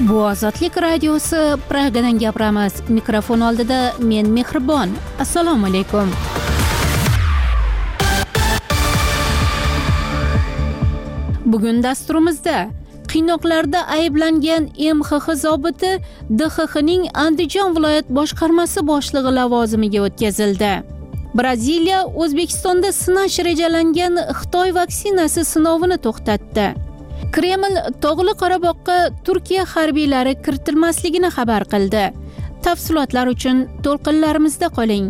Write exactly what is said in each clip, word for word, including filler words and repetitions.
Bu Ozodlik radiosi, Pragadan gapiramiz. Mikrofon oldida men Mehribon. Assalomu alaykum. Bugun dasturimizda qiynoqlarda ayblangan M X X zobiti D X Xning Andijon viloyat boshqarmasi boshlig'i lavozimiga o'tkazildi. Braziliya O'zbekistonda sinash rejalangan Xitoy vaksinasi sinovini to'xtatdi. Kreml Tog'li Qorabog'ga Turkiya harbiylari kiritilmasligini xabar qildi. Tafsilotlar uchun to'lqinlarimizda qoling.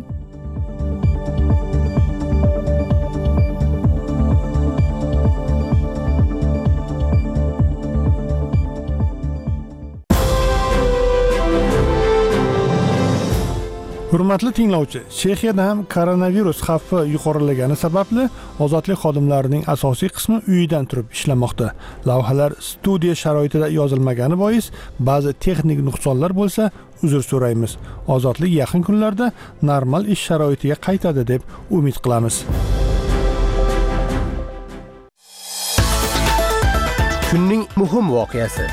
Hurmatli tinglovchi, Chexiyada ham koronavirus xavfi yuqorilagani sababli ozodlik xodimlarining asosiy qismi uyidan turib ishlamoqda. Lavhalar studiya sharoitida yozilmagani bois ba'zi texnik nuqsonlar bo'lsa, uzr so'raymiz. Ozodlik yaqin kunlarda normal ish sharoitiga qaytadi deb umid qilamiz. Kunning muhim voqeasi.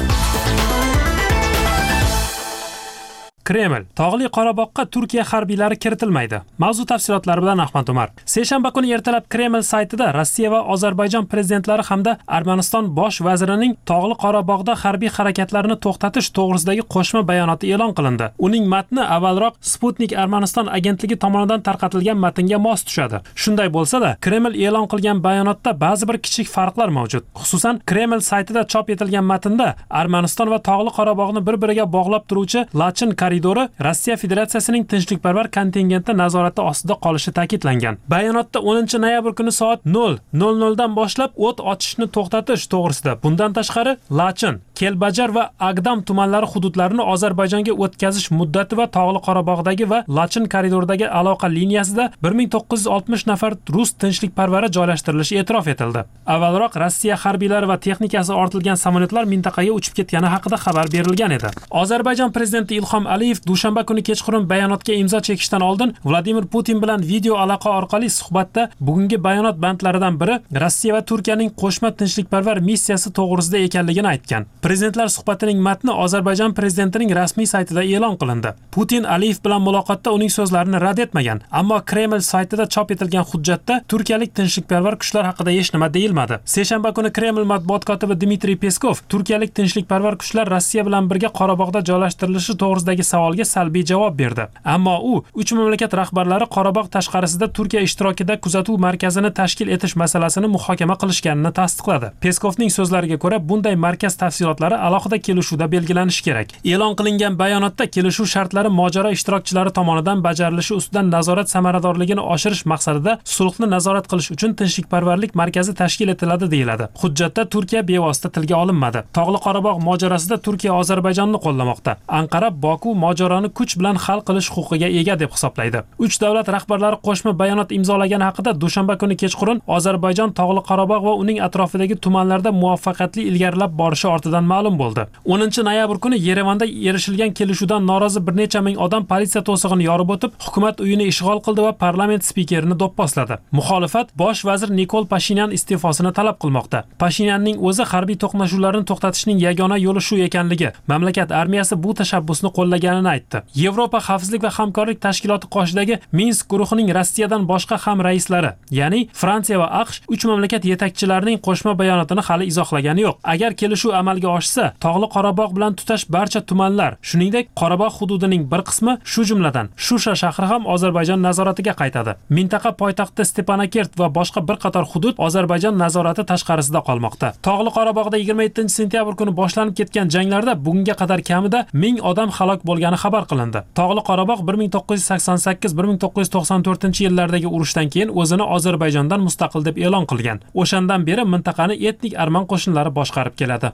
Kreml Tog'li Qorabog'ga Turkiya harbiylari kiritilmaydi. Mavzu tafsilotlari bilan Ahmad Umar. Seshanba kuni ertalab Kreml saytida Rossiya va Ozarbayjon prezidentlari hamda Armaniston bosh vazirining Tog'li Qorabog'da harbiy harakatlarini to'xtatish to'g'risidagi qo'shma bayonoti e'lon qilindi. Uning matni avvalroq Sputnik Armaniston agentligi tomonidan tarqatilgan matnga mos tushadi. Shunday bo'lsa-da, Kreml e'lon qilgan bayonotda ba'zi bir kichik farqlar mavjud. Xususan, Kreml saytida chop etilgan matnda Armaniston va Tog'li Qorabog'ni bir-biriga bog'lab turuvchi Lachin koridori Rossiya Federatsiyasining tinchlikparvar kontingenti nazorati ostida qolishi ta'kidlangan. Bayonotda o'ninchi noyabr kuni soat nol nol nol dan boshlab o't ochishni to'xtatish to'g'risida, bundan tashqari Lachin, Kelbajar va Agdam tumanlari hududlarini Ozarbayjonga o'tkazish muddati va Tog'li Qorabog'dagi va Lachin koridoridagi aloqa liniyasida bir ming to'qqiz yuz oltmish nafar rus tinchlikparvari joylashtirilishi e'tirof etildi. Avvalroq Rossiya harbiylari va texnikasi ortilgan samolyotlar mintaqaga uchib ketgani haqida xabar berilgan edi. Ozarbayjon prezidenti Ilhom Aliyev dushanba kuni kechqurun bayonotga imzo chekishdan oldin Vladimir Putin bilan video aloqa orqali suhbatda bugungi bayonot bandlaridan biri Rossiya va Turkiyaning qo'shma tinchlikparvar missiyasi to'g'risida ekanligini aytgan. Prezidentlar suhbatining matni Ozarbayjon prezidentining rasmiy saytida e'lon qilindi. Putin Aliyev bilan muloqotda uning so'zlarini rad etmagan, ammo Kreml saytida chop etilgan hujjatda turkiyalik tinchlikparvar kuchlar haqida hech nima deyilmadi. Seshanba kuni Kreml matbuot kotibi Dmitriy Peskov turkiyalik tinchlikparvar kuchlar Rossiya bilan birga Qorabog'da joylashtirilishi to'g'risidagi savolga salbiy javob berdi. Ammo u uch mamlakat rahbarlari Qorabog' tashqarisida Turkiya ishtirokida kuzatuv markazini tashkil etish masalasini muhokama qilishganini tasdiqladi. Peskovning so'zlariga ko'ra, bunday markaz tafsilotlari alohida kelishuvda belgilanishi kerak. E'lon qilingan bayonotda kelishuv shartlari mojaro ishtirokchilari tomonidan bajarilishi ustidan nazorat samaradorligini oshirish maqsadida sulhni nazorat qilish uchun tinchlikparvarlik markazi tashkil etiladi deyiladi. Hujjatda Turkiya bevosita tilga olinmadi. Tog'li Qorabog' mojarosida Turkiya Ozarbayjonni qo'llamoqda. Anqara Boku mojaroni kuch bilan hal qilish huquqiga ega deb hisoblaydi. Uch davlat rahbarlari qo'shma bayonot imzolagani haqida dushanba kuni kechqurun Ozarbayjon Tog'li Qorabog' va uning atrofidagi tumanlarda muvaffaqiyatli ilgarilab borishi ortidan ma'lum bo'ldi. o'ninchi noyabr kuni Yerevanda erishilgan kelishuvdan norozi bir necha ming odam politsiya to'sig'ini yorib o'tib, hukumat uyini ishg'ol qildi va parlament spikerini do'pposladi. Muxolifat bosh vazir Nikol Pashinyan iste'fosini talab qilmoqda. Pashinyanning o'zi harbiy to'qnashuvlarni to'xtatishning yagona yo'li shu ekanligi, mamlakat armiyasi bu tashabbusni qo'llaganini aytdi. Yevropa xavfsizlik va hamkorlik tashkiloti qoshidagi Minsk guruhining Rossiyadan boshqa ham raislari, ya'ni Fransiya va AQSh uch mamlakat yetakchilarining qo'shma bayonotini hali izohlagani yo'q. Agar kelishuv amalga oshsa, Tog'li Qorabog' bilan tutash barcha tumanlar, shuningdek Qorabog' hududining bir qismi, shu jumladan Shusha shahri ham Ozarbayjon nazoratiga qaytadi. Mintaqa poytaxti Stepanakert va boshqa bir qator hudud Ozarbayjon nazorati tashqarisida qolmoqda. Tog'li Qorabog'da yigirma yettinchi sentyabr kuni boshlanib ketgan janglarda bugunga qadar kamida ming odam halok bo'lgani xabar qilindi. Tog'li Qorabog' bir ming to'qqiz yuz sakson sakkiz bir ming to'qqiz yuz to'qson to'rtinchi yillardagi urushdan keyin o'zini Ozarbayjondan mustaqil deb e'lon qilgan. O'shandan beri mintaqani etnik arman qo'shinlari boshqarib keladi.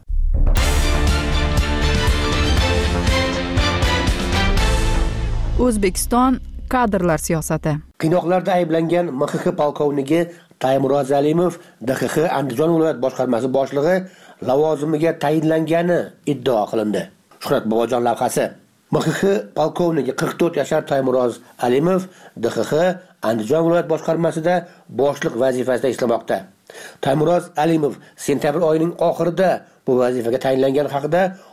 O'zbekiston kadrlar siyosati. Qiynoqlarda ayblangan M X X polkovnigi Taymuroz Alimov D X X Andijon viloyat boshqarmasi boshlig'i lavozimiga tayinlangani iddao qilindi. Shuhrat Bobojon lavhasi. M X X polkovnigi qirq to'rt yashar Taymuroz Alimov D X X Andijon viloyat boshqarmasida boshliq vazifasida ishlamoqda. Taymuroz Alimov sentabr oyining oxirida bu vazifaga tayinlangani haqida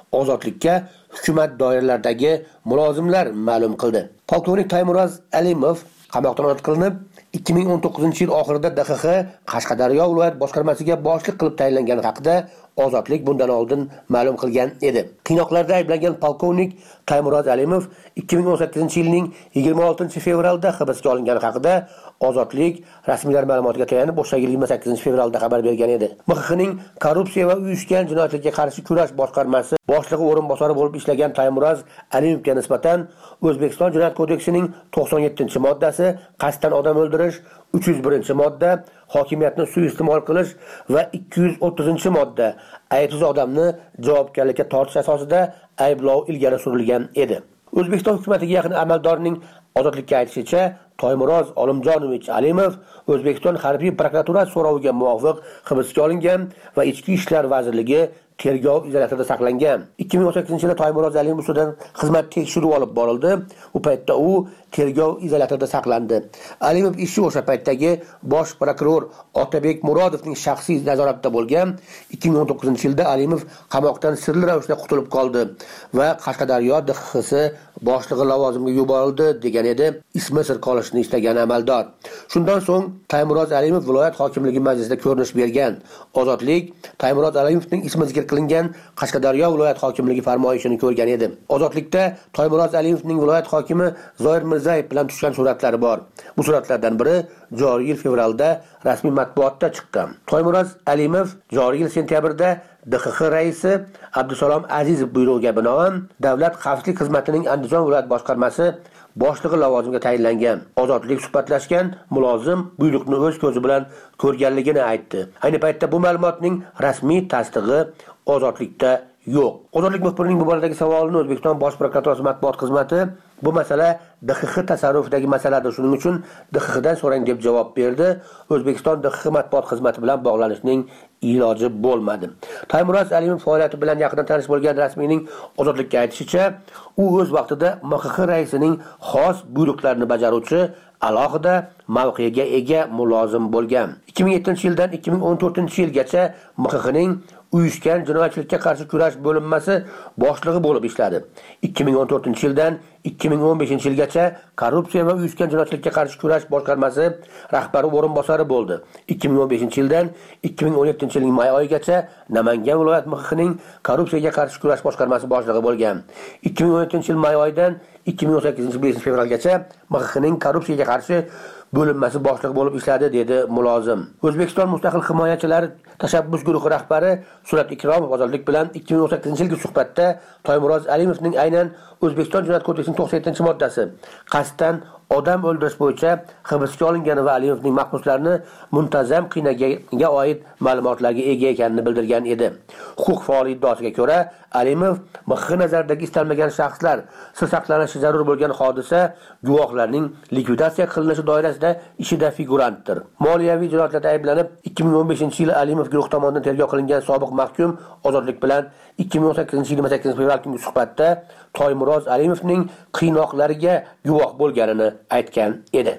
ozodlikka hukumat doiralaridagi mulozimlar ma'lum qildi. Polkovnik Taymuroz Alimov qamoqdan ozod qilinib, ikki ming o'n to'qqizinchi yil oxirida D X X Qashqadaryo viloyat boshqarmasiga boshliq qilib tayinlangani haqida ozodlik bundan oldin ma'lum qilgan edi. Qiynoqlarda ayblangan polkovnik Taymuroz Alimov ikki ming o'n sakkizinchi yilning yigirma oltinchi fevralda hibsga olingani haqida ozodlik rasmiylar ma'lumotiga tayanib o'sha yil yigirma sakkizinchi fevralda xabar bergan edi. M X Xning korrupsiya va uyushgan jinoyatlarga qarshi kurash boshqarmasi boshlig'i o'rinbosari bo'lib ishlagan Taymuroz Alimovga nisbatan O'zbekiston Jinoyat kodeksining to'qson yettinchi moddasi qasddan odam o'ldirish, uch yuz birinchi modda hokimiyatni suiiste'mol qilish va ikki yuz o'ttizinchi modda aybsiz odamni javobgarlikka tortish asosida ayblov ilgari surilgan edi. O'zbekiston hukumatiga yaqin amaldorning ozodlikka aytishicha, Taymuroz Olimjonovich Alimov O'zbekiston harbiy prokuraturasi so'roviga muvofiq hibsga olingan va Ichki ishlar vazirligi tergov izolyatorida saqlangan. ikki ming o'n sakkizinchi yilda Taymuroz Alimov ustidan xizmat tekshiruvi olib borildi. U paytda u tergov izolyatorida saqlandi. Alimov ishi o'sha paytdagi bosh prokuror Otabek Murodovning shaxsiy nazoratida bo'lgan. ikki ming o'n to'qqizinchi yilda Alimov qamoqdan sirli ravishda qutulib qoldi va Qashqadaryo D X X boshlig'i lavozimiga yuborildi degan edi ismi sir qolishni istagan amaldor. Shundan so'ng Taymuroz Alimov viloyat hokimligi majlisida ko'rinish bergan. Ozodlik Taymuroz Alimovning ismi zikr qilingan Qashqadaryo viloyat hokimligi farmoyishini ko'rgan edi. Ozodlikda Taymuroz Alimovning viloyat hokimi Zoir Mirzayev bilan tushgan suratlari bor. Bu suratlardan biri joriy yil fevralda rasmiy matbuotda chiqqan. Taymuroz Alimov joriy yil sentyabrda D X X raisi Abdusalom Azizov buyrug'iga binoan Davlat xavfsizlik xizmatining Andijon viloyat boshqarmasi boshlig'i lavozimiga tayinlangan. Ozodlik suhbatlashgan mulozim buyruqni o'z ko'zi bilan ko'rganligini aytdi. Ayni paytda bu ma'lumotning rasmiy tasdig'i Ozodlikda yo'q. Ozodlik muxbirining bu boradagi savolini O'zbekiston Bosh prokuraturasi matbuot xizmati bu masala D X X tasarrufidagi masaladir, shuning uchun D X X dan so'rang deb javob berdi. O'zbekiston D X X matbuot xizmati bilan bog'lanishning iloji bo'lmadi. Taymuroz Alimov faoliyati bilan yaqindan tanish bo'lgan rasmiyning Ozodlikka aytishicha, u o'z vaqtida M X X raisining xos buyruqlarini bajaruvchi alohida mavqega ega mulozim bo'lgan. ikki ming yettinchi yildan ikki ming o'n to'rtinchi yilgacha M X Xning uyushgan jinoyatchilikka qarshi kurash bo'linmasi boshlig'i bo'lib ishladi. ikki ming o'n to'rtinchi yildan ikki ming o'n beshinchi yilgacha korrupsiya va uyushgan jinoyatchilikka qarshi kurash boshqarmasi rahbari o'rinbosari bo'ldi. ikki ming o'n beshinchi yildan ikki ming o'n yettinchi yilning may oyigacha Namangan viloyat M X Xning korrupsiyaga qarshi kurash boshqarmasi boshlig'i bo'lgan. ikki ming o'n yettinchi yil may oyidan ikki ming o'n sakkizinchi yil beshinchi fevralgacha M X Xning korrupsiyaga qarshi bo'linmasi boshlig'i bo'lib ishladi, dedi mulozim. O'zbekiston Mustaqil himoyachilari tashabbus guruhi rahbari Surat Ikromov Ozodlik bilan ikki ming o'n sakkizinchi yilgi suhbatda Taymuroz Alimovning aynan O'zbekiston Jinoyat kodeksining to'qson yettinchi moddasi qasddan odam o'ldirish bo'yicha hibsga olingani va Alimovning mahbuslarni muntazam qiynagaga oid ma'lumotlarga ega ekanini bildirgan edi. Huquq faoli iddaosiga ko'ra, Alimov M X X nazaridagi istalmagan shaxslar sir saqlanishi zarur bo'lgan hodisa guvohlarning likvidatsiya qilinishi doirasida ishida figurantdir. Moliyaviy jinoyatlarda ayblanib ikki ming o'n beshinchi yil Alimov guruh tomonidan tergov qilingan sobiq mahkum Ozodlik bilan ikki ming o'n sakkizinchi yil yigirma sakkizinchi fevral kungi suhbatda Taymuroz Alimovning qiynoqlariga guvoh bo'lganini aytgan edi.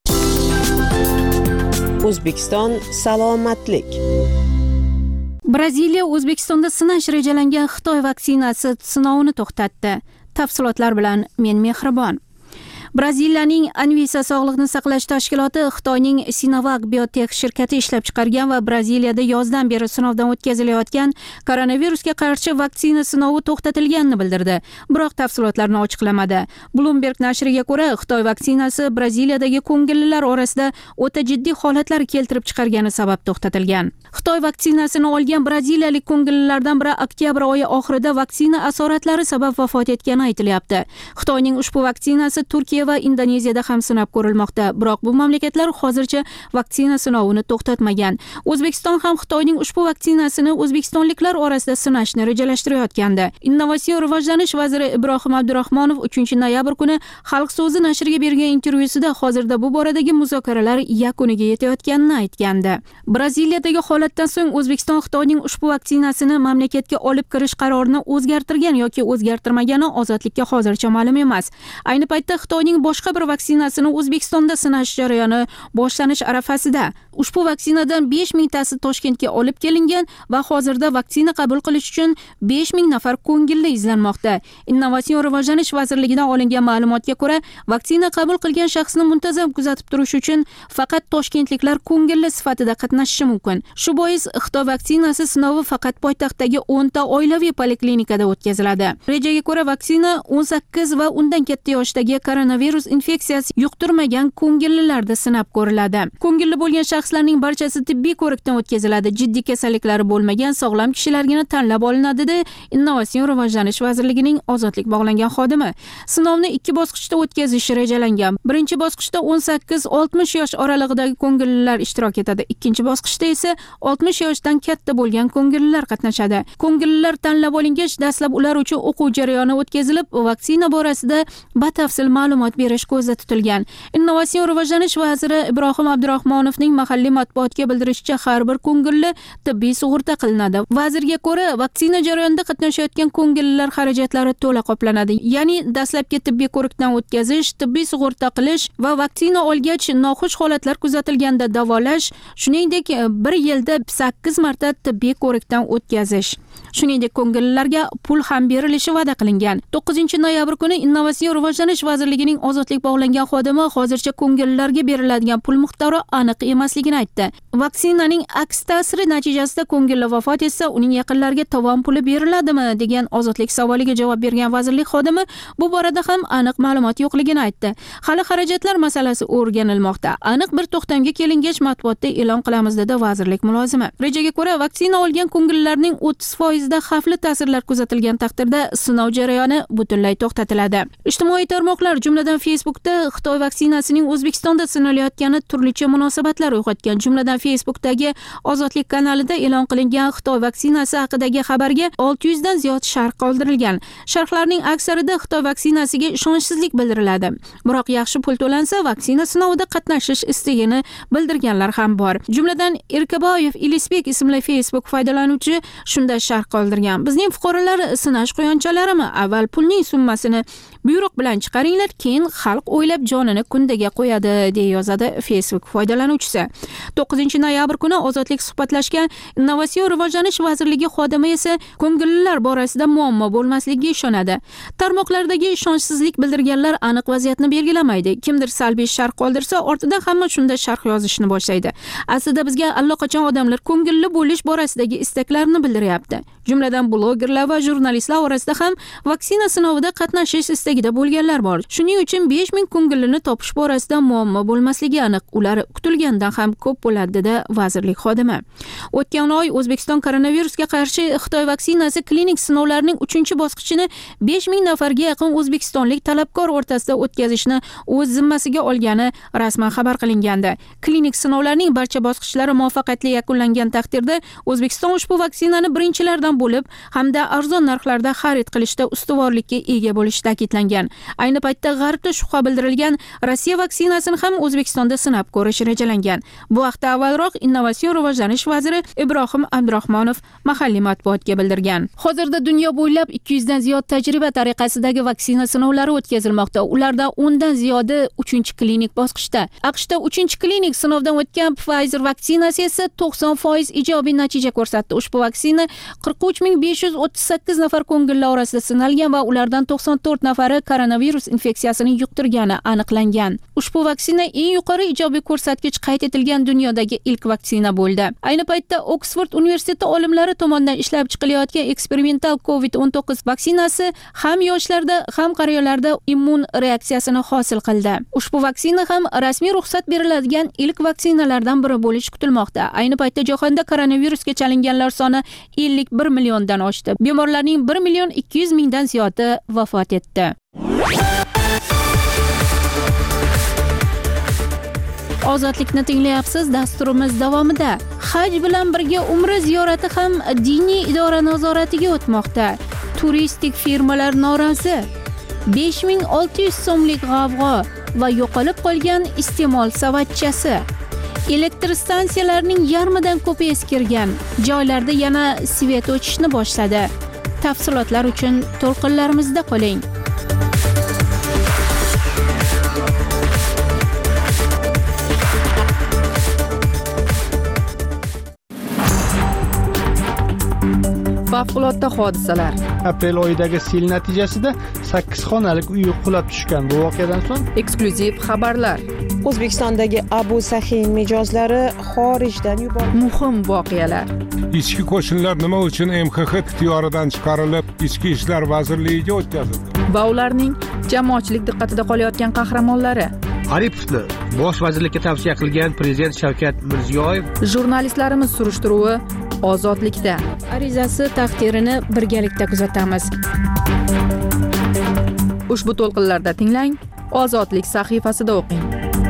O'zbekiston salomatlik. Braziliya O'zbekistonda sinash rejalangan Xitoy vaksinasi sinovini to'xtatdi. Tafsilotlar bilan men Mehribon. Braziliyaning Anvisa sog'liqni saqlash tashkiloti Xitoyning Sinovac Biotech shirkati ishlab chiqargan va Braziliyada yozdan beri sinovdan o'tkazilayotgan koronavirusga qarshi vaksina sinovi to'xtatilganini bildirdi, biroq tafsilotlarni ochiqlamadi. Bloomberg nashriga ko'ra, Xitoy vaksinasi Braziliyadagi ko'ngillilar orasida o'ta jiddiy holatlar keltirib chiqargani sabab to'xtatilgan. Xitoy vaksinasini olgan braziliyalik ko'ngillilardan biri oktyabr oyi oxirida vaksina asoratlari sabab vafot etgani aytilyapti. Xitoyning ushbu vaksinasi Turkiya va Indoneziyada ham sinab ko'rilmoqda, biroq bu mamlakatlar hozircha vaksina sinovini to'xtatmagan. O'zbekiston ham Xitoyning ushbu vaksinasini o'zbekistonliklar orasida sinashni rejalashtirayotgandi. Innovatsion rivojlanish vaziri Ibrohim Abdurahmonov uchinchi noyabr kuni Xalq so'zi nashriga bergan intervyusida hozirda bu boradagi muzokaralar yakuniga yetayotganini aytgandi. Braziliyadagi holatdan so'ng O'zbekiston Xitoyning ushbu vaksinasini mamlakatga olib kirish qarorini o'zgartirgan yoki o'zgartirmagani ozodlikka hozircha ma'lum emas. Ayni paytda Xitoyning Xitoyning boshqa bir vaksinasini O'zbekistonda sinash jarayoni boshlanish arafasida. Ushbu vaksinadan besh mingtasi Toshkentga olib kelingan va hozirda vaksina qabul qilish uchun besh ming nafar ko'ngilli izlanmoqda. Innovatsion rivojlanish vazirligidan olingan ma'lumotga ko'ra, vaksina qabul qilgan shaxsni muntazam kuzatib turish uchun faqat toshkentliklar ko'ngilli sifatida qatnashishi mumkin. Shu bois Xitoy vaksinasi sinovi faqat poytaxtdagi o'nta oilaviy poliklinikada o'tkaziladi. Rejaga ko'ra vaksina o'n sakkiz va undan katta yoshdagi koronavirus infeksiyasi yuqtirmagan ko'ngillilarda sinab ko'riladi. Ko'ngilli bo'lgan shaxslarning barchasi tibbiy ko'rikdan o'tkaziladi. Jiddiy kasalliklari bo'lmagan sog'lom kishilargina tanlab olinadi dedi Innovatsion rivojlanish vazirligining ozodlik bog'langan xodimi. Sinovni ikki bosqichda o'tkazish rejalangan. Birinchi bosqichda o'n sakkiz oltmish yosh oralig'idagi ko'ngillilar ishtirok etadi. Ikkinchi bosqichda esa oltmish yoshdan katta bo'lgan ko'ngillilar qatnashadi. Ko'ngillilar tanlab olingach, dastlab ular uchun o'quv jarayoni o'tkazilib, vaksina borasida batafsil ma'lumot berish ko'zda tutilgan. Innovatsion rivojlanish vaziri Ibrohim Abdurahmonovning mahalliy matbuotga bildirishicha, har bir ko'ngilli tibbiy sug'urta qilinadi. Vazirga ko'ra, vaksina jarayonida qatnashayotgan ko'ngillilar xarajatlari to'la qoplanadi. Ya'ni dastlabki tibbiy ko'rikdan o'tkazish, tibbiy sug'urta qilish va vaksina olgach noxush holatlar kuzatilganda davolash, shuningdek bir yilda sakkiz marta tibbiy ko'rikdan o'tkazish. Shuningdek, ko'ngillilarga pul ham berilishi va'da qilingan. to'qqizinchi noyabr kuni Innovatsion rivojlanish vazirligining ozodlik bog'langan xodimi hozircha ko'ngillilarga beriladigan pul miqdori aniq emasligini aytdi. Vaksinaning aks ta'siri natijasida ko'ngilli vafot etsa, uning yaqinlariga tovon puli beriladimi degan ozodlik savoliga javob bergan vazirlik xodimi bu borada ham aniq ma'lumot yo'qligini aytdi. Hali xarajatlar masalasi o'rganilmoqda. Aniq bir to'xtamga kelingach matbuotda e'lon qilamiz dedi vazirlik mulozimi. Rejaga ko'ra, vaksina olgan ko'ngillilarning o'ttiz foizida xavfli ta'sirlar kuzatilgan taqdirda sinov jarayoni butunlay to'xtatiladi. Ijtimoiy tarmoqlar, jumladan Facebookda Xitoy vaksinasining O'zbekistonda sinalayotgani turlicha munosabatlar uyg'otgan. Jumladan Facebookdagi Ozodlik kanalida e'lon qilingan Xitoy vaksinasi haqidagi xabarga olti yuz dan ziyod sharh qoldirilgan. Sharhlarning aksarida Xitoy vaksinasiga ishonchsizlik bildiriladi. Biroq yaxshi pul to'lansa, vaksina sinovida qatnashish istagini bildirganlar ham bor. Jumladan Erkaboyev Ilisbek ismli Facebook foydalanuvchi shunda sharh qoldirgan. Bizning fuqarolar sinash quyonchalarimi? Avval pulning summasini buyruq bilan chiqaringlar, keyin xalq o'ylab jonini kundaga qo'yadi, deya yozadi Facebook foydalanuvchisi. to'qqizinchi noyabr kuni ozodlik suhbatlashgan Innovatsion rivojlanish vazirligi xodimi esa ko'ngillilar borasida muammo bo'lmasligiga ishonadi. Tarmoqlardagi ishonchsizlik bildirganlar aniq vaziyatni belgilamaydi. Kimdir salbiy sharh qoldirsa, ortidan hamma shunda sharh yozishni boshlaydi. Aslida bizga allaqachon odamlar ko'ngilli bo'lish borasidagi istaklarini bildiryapti. Jumladan blogerlar va jurnalistlar orasida ham vaksina sinovida qatnashish istagida bo'lganlar bor. Shuning uchun besh ming ko'ngillini topish borasida muammo bo'lmasligi aniq. Ular kutilgandan ham ko'p bo'ladi dedi vazirlik xodimi. O'tgan oy O'zbekiston koronavirusga qarshi Xitoy vaksinasi klinik sinovlarining uchinchi bosqichini besh ming nafarga yaqin o'zbekistonlik talabgor o'rtasida o'tkazishni o'z zimmasiga olgani rasman xabar qilingandi. Klinik sinovlarning barcha bosqichlari muvaffaqiyatli yakunlangan taqdirda O'zbekiston ushbu vaksinani birinchilardan bo'lib hamda arzon narxlarda xarid qilishda ustuvorlikka ega bo'lishi ta'kidlangan. Ayni paytda G'arbda shubha bildirilgan Rossiya vaksinasini ham O'zbekistonda sinab ko'rish rejalangan. Bu haqda avvalroq Innovatsion rivojlanish vaziri Ibrohim Abdurahmonov mahalliy matbuotga bildirgan. Hozirda dunyo bo'ylab ikki yuz dan ziyod tajriba tariqasidagi vaksina sinovlari o'tkazilmoqda. Ulardan o'n dan ziyodi uchinchi klinik bosqichda. AQShda uchinchi klinik sinovdan o'tgan Pfizer vaksinasi esa to'qson foiz ijobiy natija ko'rsatdi. Ushbu vaksina qirq uch ming besh yuz o'ttiz sakkiz nafar ko'ngilli orasida sinalgan va ulardan to'qson to'rt nafari koronavirus infeksiyasini yuqtirgani aniqlangan. Ushbu vaksina eng yuqori ijobiy ko'rsatkich qayd etilgan dunyodagi ilk vaksina bo'ldi. Ayni paytda Oksford universiteti olimlari tomonidan ishlab chiqilayotgan eksperimental covid o'n to'qqiz vaksinasi ham yoshlarda, ham qariyalarda immun reaksiyasini hosil qildi. Ushbu vaksina ham rasmiy ruxsat beriladigan ilk vaksinalardan biri bo'lishi kutilmoqda. Ayni paytda jahonda koronavirusga chalinganlar soni ellik bir milliondan oshdi. Bemorlarning bir million ikki yuz mingdan ziyodi vafot etdi. Ozodlikni tinglayapsiz. Dasturimiz davomida haj bilan birga umra ziyorati ham diniy idora nazoratiga o'tmoqda. Turistik firmalar norozi. besh ming olti yuz so'mlik g'avg'o va yo'qolib qolgan iste'mol savatchasi. Elektr stansiyalarning yarmidan ko'pi eskirgan. Joylarda yana svet o'chishni boshladi. Tafsilotlar uchun to'lqinlarimizda qoling. Favqulodda hodisalar. Aprel oyidagi sel natijasida sakkiz xonalik uy qulab tushgan. Bu voqeadan so'ng Eksklyuziv xabarlar. O'zbekistondagi Abu Sahin mijozlari xorijdan yuborildi. Muhim voqealar. Ichki qo'shinlar nima uchun M X X ixtiyoridan chiqarilib, Ichki ishlar vazirligiga o'tkazildi? Va ularning jamoatchilik diqqatida qolayotgan qahramonlari. Aripovni bosh vazirlikka tavsiya qilgan prezident Shavkat Mirziyoyev. Jurnalistlarimiz surishtiruvi ozodlikda. Arizasi taqdirini birgalikda kuzatamiz. Ushbu to'lqinlarda tinglang, Ozodlik sahifasida o'qing.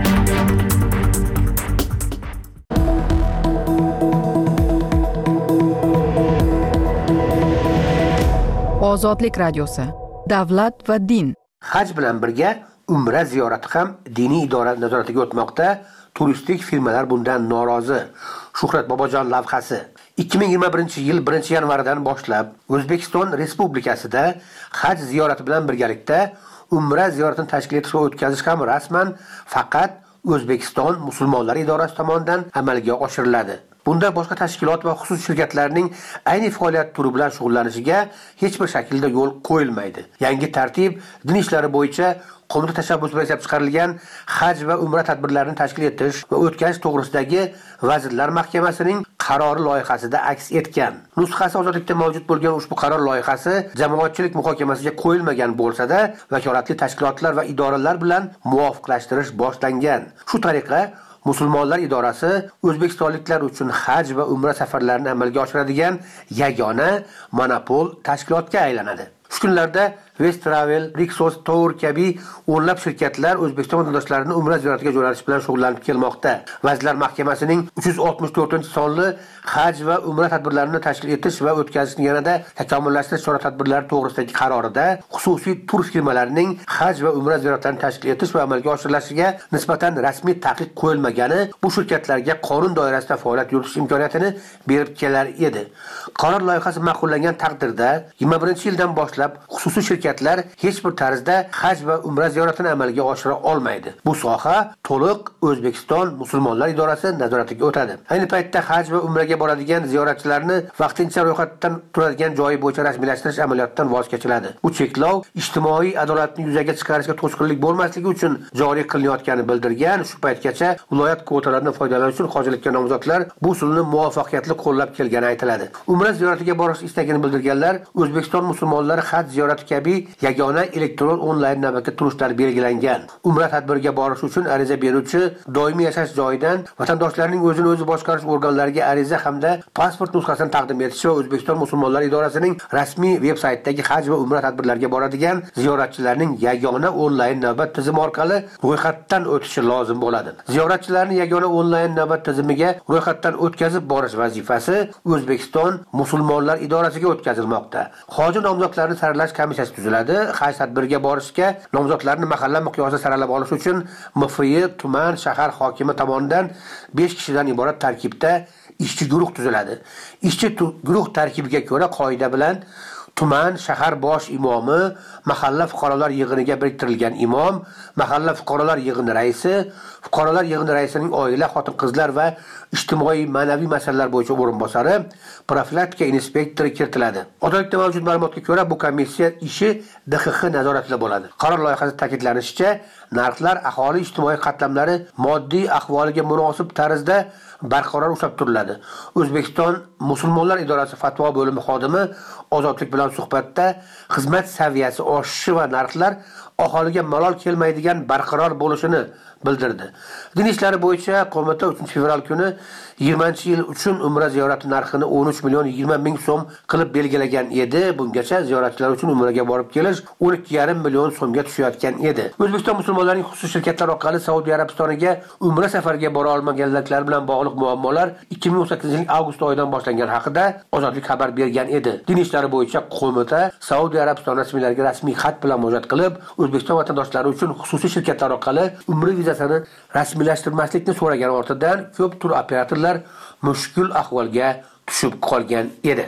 Ozodlik radiosi. Davlat va din. Haj bilan birga Umra ziyorati ham diniy idora nazoratiga o'tmoqda. Turistik firmalar bundan norozi. Shuhrat Bobojon lavhasi. ikki ming yigirma birinchi yil birinchi yanvardan boshlab O'zbekiston Respublikasida haj ziyorati bilan birgalikda Umra ziyoratini tashkil etish va o'tkazish ham rasman faqat O'zbekiston musulmonlari idorasi tomonidan amalga oshiriladi. Bunda boshqa tashkilot va xususiy shirkatlarning ayni faoliyat turi bilan shug'ullanishiga hech bir shaklda yo'l qo'yilmaydi. Yangi tartib din ishlari bo'yicha qo'mita tashabbusi bilan ishlab chiqarilgan haj va umra tadbirlarini tashkil etish va o'tkazish to'g'risidagi Vazirlar Mahkamasining qarori loyihasida aks etgan. Nusxasi ozodlikda mavjud bo'lgan ushbu qaror loyihasi jamoatchilik muhokamasiga qo'yilmagan bo'lsa-da, vakolatli tashkilotlar va idoralar bilan muvofiqlashtirish boshlangan. Shu tariqa Musulmonlar idorasi o'zbekistonliklar uchun haj va umra safarlarini amalga oshiradigan yagona monopol tashkilotga aylanadi. Shu kunlarda West Travel, Rixos Tour kabi o'nlab shirkatlar O'zbekiston vatandoshalarini umra ziyoratiga jo'natish bilan shug'ullanib kelmoqda. Vazirlar Mahkamasining uch yuz oltmish to'rtinchi sonli haj va umra tadbirlarini tashkil etish va o'tkazishni yanada takomillashtirish chora-tadbirlari to'g'risidagi qarorida xususiy tur firmalarining haj va umra ziyoratlarini tashkil etish va amalga oshirilishiga nisbatan rasmiy taqiq qo'yilmagani bu shirkatlarga qonun doirasida faoliyat yuritish imkoniyatini berib kelar edi. Qaror loyihasi ma'qullangan taqdirda yigirma birinchi yildan boshlab xususiy shirkatlar hech bir tarzda haj va umra ziyoratini amalga oshira olmaydi. Bu soha to'liq O'zbekiston musulmonlar idorasi nazoratiga o'tadi. Ayni paytda haj va umraga boradigan ziyoratchilarni vaqtincha ro'yxatdan turadigan joyi bo'yicha rasmiylashtirish amaliyotidan voz kechiladi. Bu cheklov ijtimoiy adolatni yuzaga chiqarishga to'sqinlik bo'lmasligi uchun joriy qilinayotganini bildirgan. Shu paytgacha viloyat kvotalaridan foydalanish uchun hojilikka nomzodlar bu usulni muvaffaqiyatli qo'llab kelgani aytiladi. Umra ziyoratiga borish istagini bildirganlar O'zbekiston musulmonlari haj ziyorati kabi yagona elektron onlayn navbatga turishlar belgilangan. Umra tadbiriga borish uchun ariza beruvchi doimiy yashash joyidan vatandoshlarining o'zini o'zi boshqarish organlariga ariza hamda pasport nusxasini taqdim etishi va O'zbekiston musulmonlari idorasining rasmiy veb-saytidagi haj va umra tadbirlariga boradigan ziyoratchilarning yagona onlayn navbat tizimi orqali ro'yxatdan o'tishi lozim bo'ladi. Ziyoratchilarni yagona onlayn navbat tizimiga ro'yxatdan o'tkazib borish vazifasi O'zbekiston musulmonlar idorasiga o'tkazilmoqda. Hoji nomzodlarini saralash komissiyasi tuziladi. Haj tadbiriga borishga nomzodlarni mahalla miqyosida saralab olish uchun M F Y tuman shahar hokimi tomonidan besh kishidan iborat tarkibda ishchi guruh tuziladi. Ishchi guruh tarkibiga ko'ra qoida bilan tuman shahar bosh imomi, mahalla fuqarolar yig'iniga biriktirilgan imom, mahalla fuqarolar yig'ini raisi, fuqarolar yig'ini raisining oila, xotin-qizlar va ijtimoiy ma'naviy masalalar bo'yicha o'rinbosari, profilaktika inspektori kiritiladi. Odatda mavjud ma'lumotga ko'ra bu komissiya ishi D X X nazoratida bo'ladi. Qaror loyihasida ta'kidlanishicha, narxlar aholi ijtimoiy qatlamlari moddiy ahvoliga munosib tarzda barqaror ushlab turiladi. O'zbekiston musulmonlar idorasi fatvo bo'limi xodimi Ozodlik bilan suhbatda xizmat saviyasi oshishi va narxlar aholiga malol kelmaydigan barqaror bo'lishini bildirdi. Din ishlari bo'yicha qo'mita uchinchi fevral kuni yigirmanchi yil uchun umra ziyorati narxini o'n uch million yigirma ming so'm qilib belgilagan edi. Bungacha ziyoratchilar uchun umraga borib kelish o'n ikki yarim million so'mga tushayotgan edi. O'zbekiston musulmonlarining xususiy shirkatlari orqali Saudiya Arabistoniga umra safariga bora olmaganliklari bilan bog'liq muammolar ikki ming o'n sakkizinchi yil avgust oyidan boshlangan haqida Ozodlik xabar bergan edi. Din ishlari bo'yicha qo'mita Saudiya Arabistoni rasmiylariga rasmiy xat bilan murojaat qilib, O'zbekiston vatandoshlari uchun xususiy shirkatlar orqali umra vizasini rasmiylashtirmaslikni so'ragan ortidan ko'p tur operatorlar mushkul ahvolga tushib qolgan edi.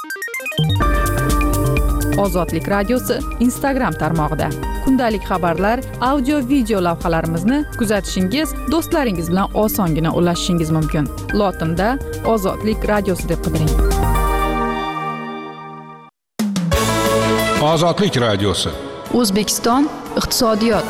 Ozodlik radiosi Instagram tarmog'ida kundalik xabarlar, audio, video lavhalarimizni kuzatishingiz, do'stlaringiz bilan osongina ulashishingiz mumkin. Lotinda Ozodlik radiosi deb qidiring. Ozodlik radiosi. O'zbekiston iqtisodiyot.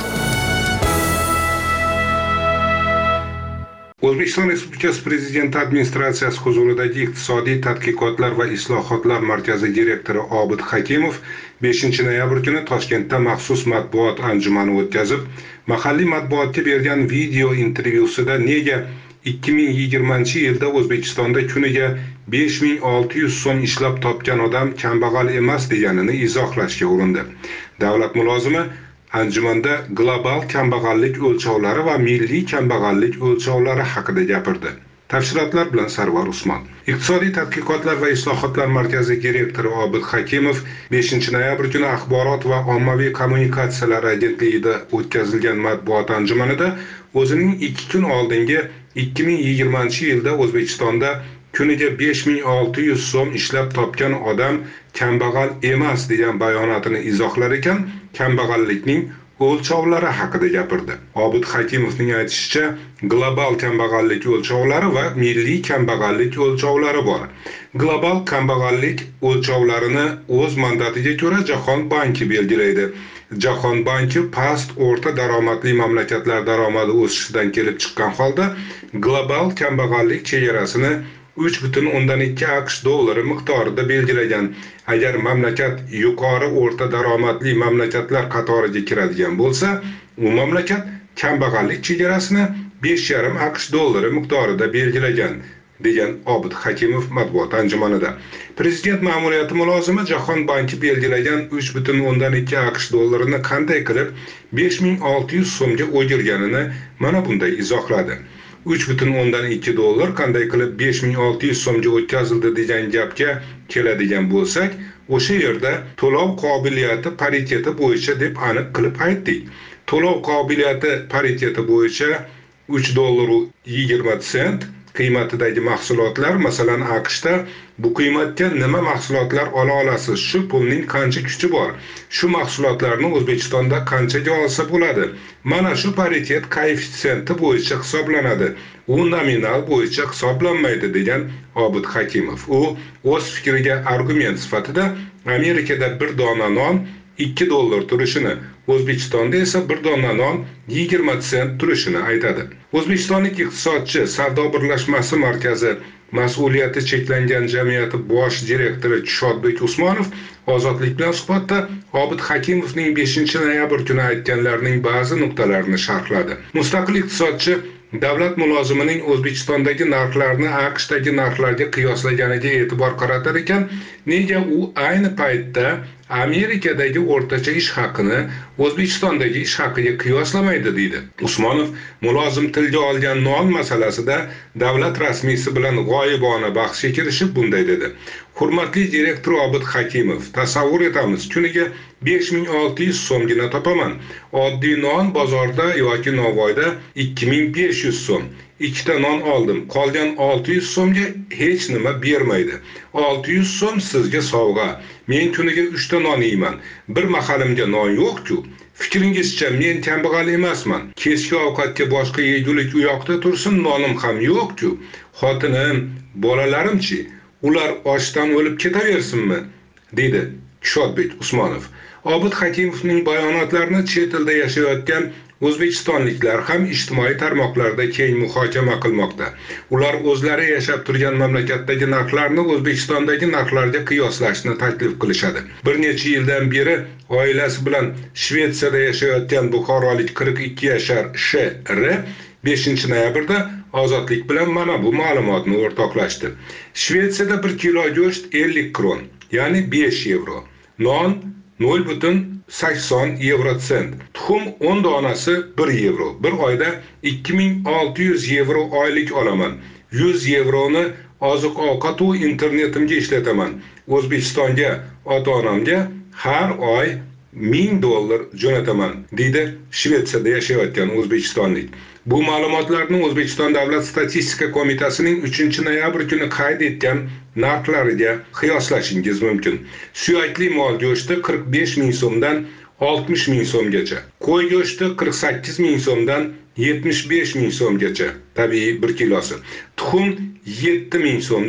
O'zbekiston Respublikasi Prezidenti administratsiyasi huzuridagi Iqtisodiy tadqiqotlar va islohotlar markazi direktori Obid Hakimov beshinchi noyabr kuni Toshkentda maxsus matbuot anjumani o'tkazib, mahalliy matbuotga bergan video intervyusida nega ikki ming yigirmanchi yilda O'zbekistonda kuniga besh ming olti yuz so'm ishlab topgan odam kambag'al emas deganini izohlashga urindi. Davlat mulozimi anjumanda global kambag'allik o'lchovlari va milliy kambag'allik o'lchovlari haqida gapirdi. Tafsilotlar bilan Sarvar Usmon. Iqtisodiy tadqiqotlar va islohotlar markazi direktori Obid Hakimov beshinchi noyabr kuni Axborot va ommaviy kommunikatsiyalar agentligida o'tkazilgan matbuot anjumanida o'zining ikki kun oldingi ikki ming yigirmanchi yilda O'zbekistonda kuniga besh ming olti yuz so'm ishlab topgan odam kambag'al emas degan bayonotini izohlar ekan, kambag'allikning o'lchovlari haqida gapirdi. Obid Hakimovning aytishicha, global kambag'allik o'lchovlari va milliy kambag'allik o'lchovlari bor. Global kambag'allik o'lchovlarini o'z mandatiga ko'ra Jahon banki belgilaydi. Jahon banki past o'rta daromadli mamlakatlar daromadi o'sishidan kelib chiqqan holda global kambag'allik chegarasini uch butun o'ndan ikki aqsh dollari miqdorida belgilagan. Agar mamlakat yuqori o'rta daromadli mamlakatlar qatoriga kiradigan bo'lsa, u mamlakat kambag'allik chegarasini besh yarim aqsh dollari miqdorida belgilagan, degan Obid Hakimov matbuot anjumanida. Prezident ma'muriyati mulozimi Jahon banki belgilagan uch butun o'ndan ikki aqsh dollarini qanday qilib besh ming olti yuz so'mga o'girganini mana bunday izohladi. uch butun o'ndan ikki dollar qanday qilib besh ming olti yuz so'mga o'tkazildi degan gapga keladigan bo'lsak, o'sha yerda to'lov qobiliyati pariteti bo'yicha deb aniq qilib aytdik. To'lov qobiliyati pariteti bo'yicha uch dollar yigirma sent qiymatidagi mahsulotlar, masalan AQShda bu qiymatga nima mahsulotlar ola olasiz, shu pulning qancha kuchi bor, shu mahsulotlarni O'zbekistonda qanchaga olsa bo'ladi. Mana shu paritet koeffitsiyenti bo'yicha hisoblanadi. U nominal bo'yicha hisoblanmaydi, degan Obid Hakimov. U o'z fikriga argument sifatida Amerikada bir dona non ikki dollar turishini, O'zbekistonda esa bir dona non yigirma sent turishini aytadi. O'zbekistonlik iqtisodchi Savdo birlashmasi markazi mas'uliyati cheklangan jamiyati bosh direktori Shodbek Usmonov Ozodlik bilan suhbatda Obid Hakimovning beshinchi noyabr kuni aytganlarining ba'zi nuqtalarini sharhladi. Mustaqil iqtisodchi davlat mulozimining O'zbekistondagi narxlarni AQShdagi narxlarga qiyoslaganiga e'tibor qaratar ekan, nega u ayni paytda Amerikadagi o'rtacha ish haqini O'zbekistondagi ish haqiga qiyoslamaydi, deydi. Usmonov mulozim tilga olgan non masalasida davlat rasmiysi bilan g'oyibona bahsga kirishib bunday dedi. Hurmatli direktor Obid Hakimov, tasavvur etamiz, kuniga besh ming olti yuz so'mgina topaman. Oddiy non bozorda yoki Navoiyda ikki ming besh yuz so'm. Ikkita non oldim. Qolgan olti yuz so'mga hech nima bermaydi. olti yuz so'm sizga sovg'a. Men kuniga uchta non yeyman. Bir mahalimga non yo'q-ku. Fikringizcha men kambag'al emasman. Kechki ovqatga boshqa yegulik u yoqda tursin, nonim ham yo'q-ku. Xotinim, bolalarimchi, ular ochdan o'lib ketaversinmi? Dedi Shodbek Usmonov. Obid Hakimovning bayonotlarini chet elda yashayotgan o'zbekistonliklar ham ijtimoiy tarmoqlarda keng muhokama qilmoqda. Ular o'zlari yashab turgan mamlakatdagi narxlarni O'zbekistondagi narxlarga qiyoslashni taklif qilishadi. Bir necha yildan beri oilasi bilan Shvetsiyada yashayotgan buxorolik qirq ikki yashar Sh R beshinchi noyabrda Ozodlik bilan mana bu ma'lumotni o'rtoqlashdi. Shvetsiyada bir kilo go'sht ellik kron, ya'ni besh yevro. Non nol butun sakson yevro sent. Tuxum o'n donasi bir yevro. Bir oyda ikki ming olti yuz yevro oylik olaman. yuz yevroni oziq-ovqat va internetimga ishlataman. O'zbekistonga ota-onamga har oy ming dollar jo'nataman, deydi Shvetsiyada yashayotgan o'zbekistonlik. Bu ma'lumotlarni O'zbekiston Davlat statistika qo'mitasining uchinchi noyabr kuni qayd etgan narxlariga qiyoslashingiz mumkin. Suyakli mol go'shti qirq besh ming so'mdan oltmish ming so'mgacha, qo'y go'shti qirq sakkiz ming so'mdan yetmish besh ming so'mgacha, tabiiy bir kilosi. Tuxum yetti ming so'mdan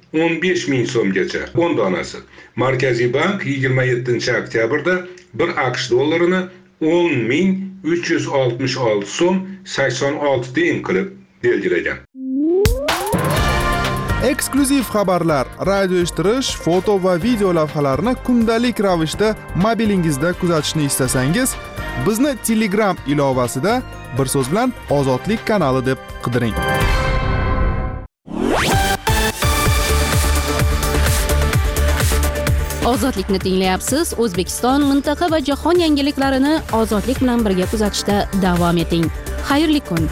o'n besh ming so'mgacha o'n donasi. Markaziy bank yigirma yettinchi oktyabrda bir AQSh dollarini o'n ming uch yuz oltmish olti so'm sakson olti tiyin qilib belgilagan. Eksklyuziv xabarlar, radio eshittirish, foto va video lavhalarni kundalik ravishda mobilingizda kuzatishni istasangiz, bizni Telegram ilovasida bir so'z bilan Ozodlik kanali deb qidiring. Ozodlikni tinglayapsiz. O'zbekiston, mintaqa va jahon yangiliklarini Ozodlik bilan birga kuzatishda davom eting. Xayrli kun.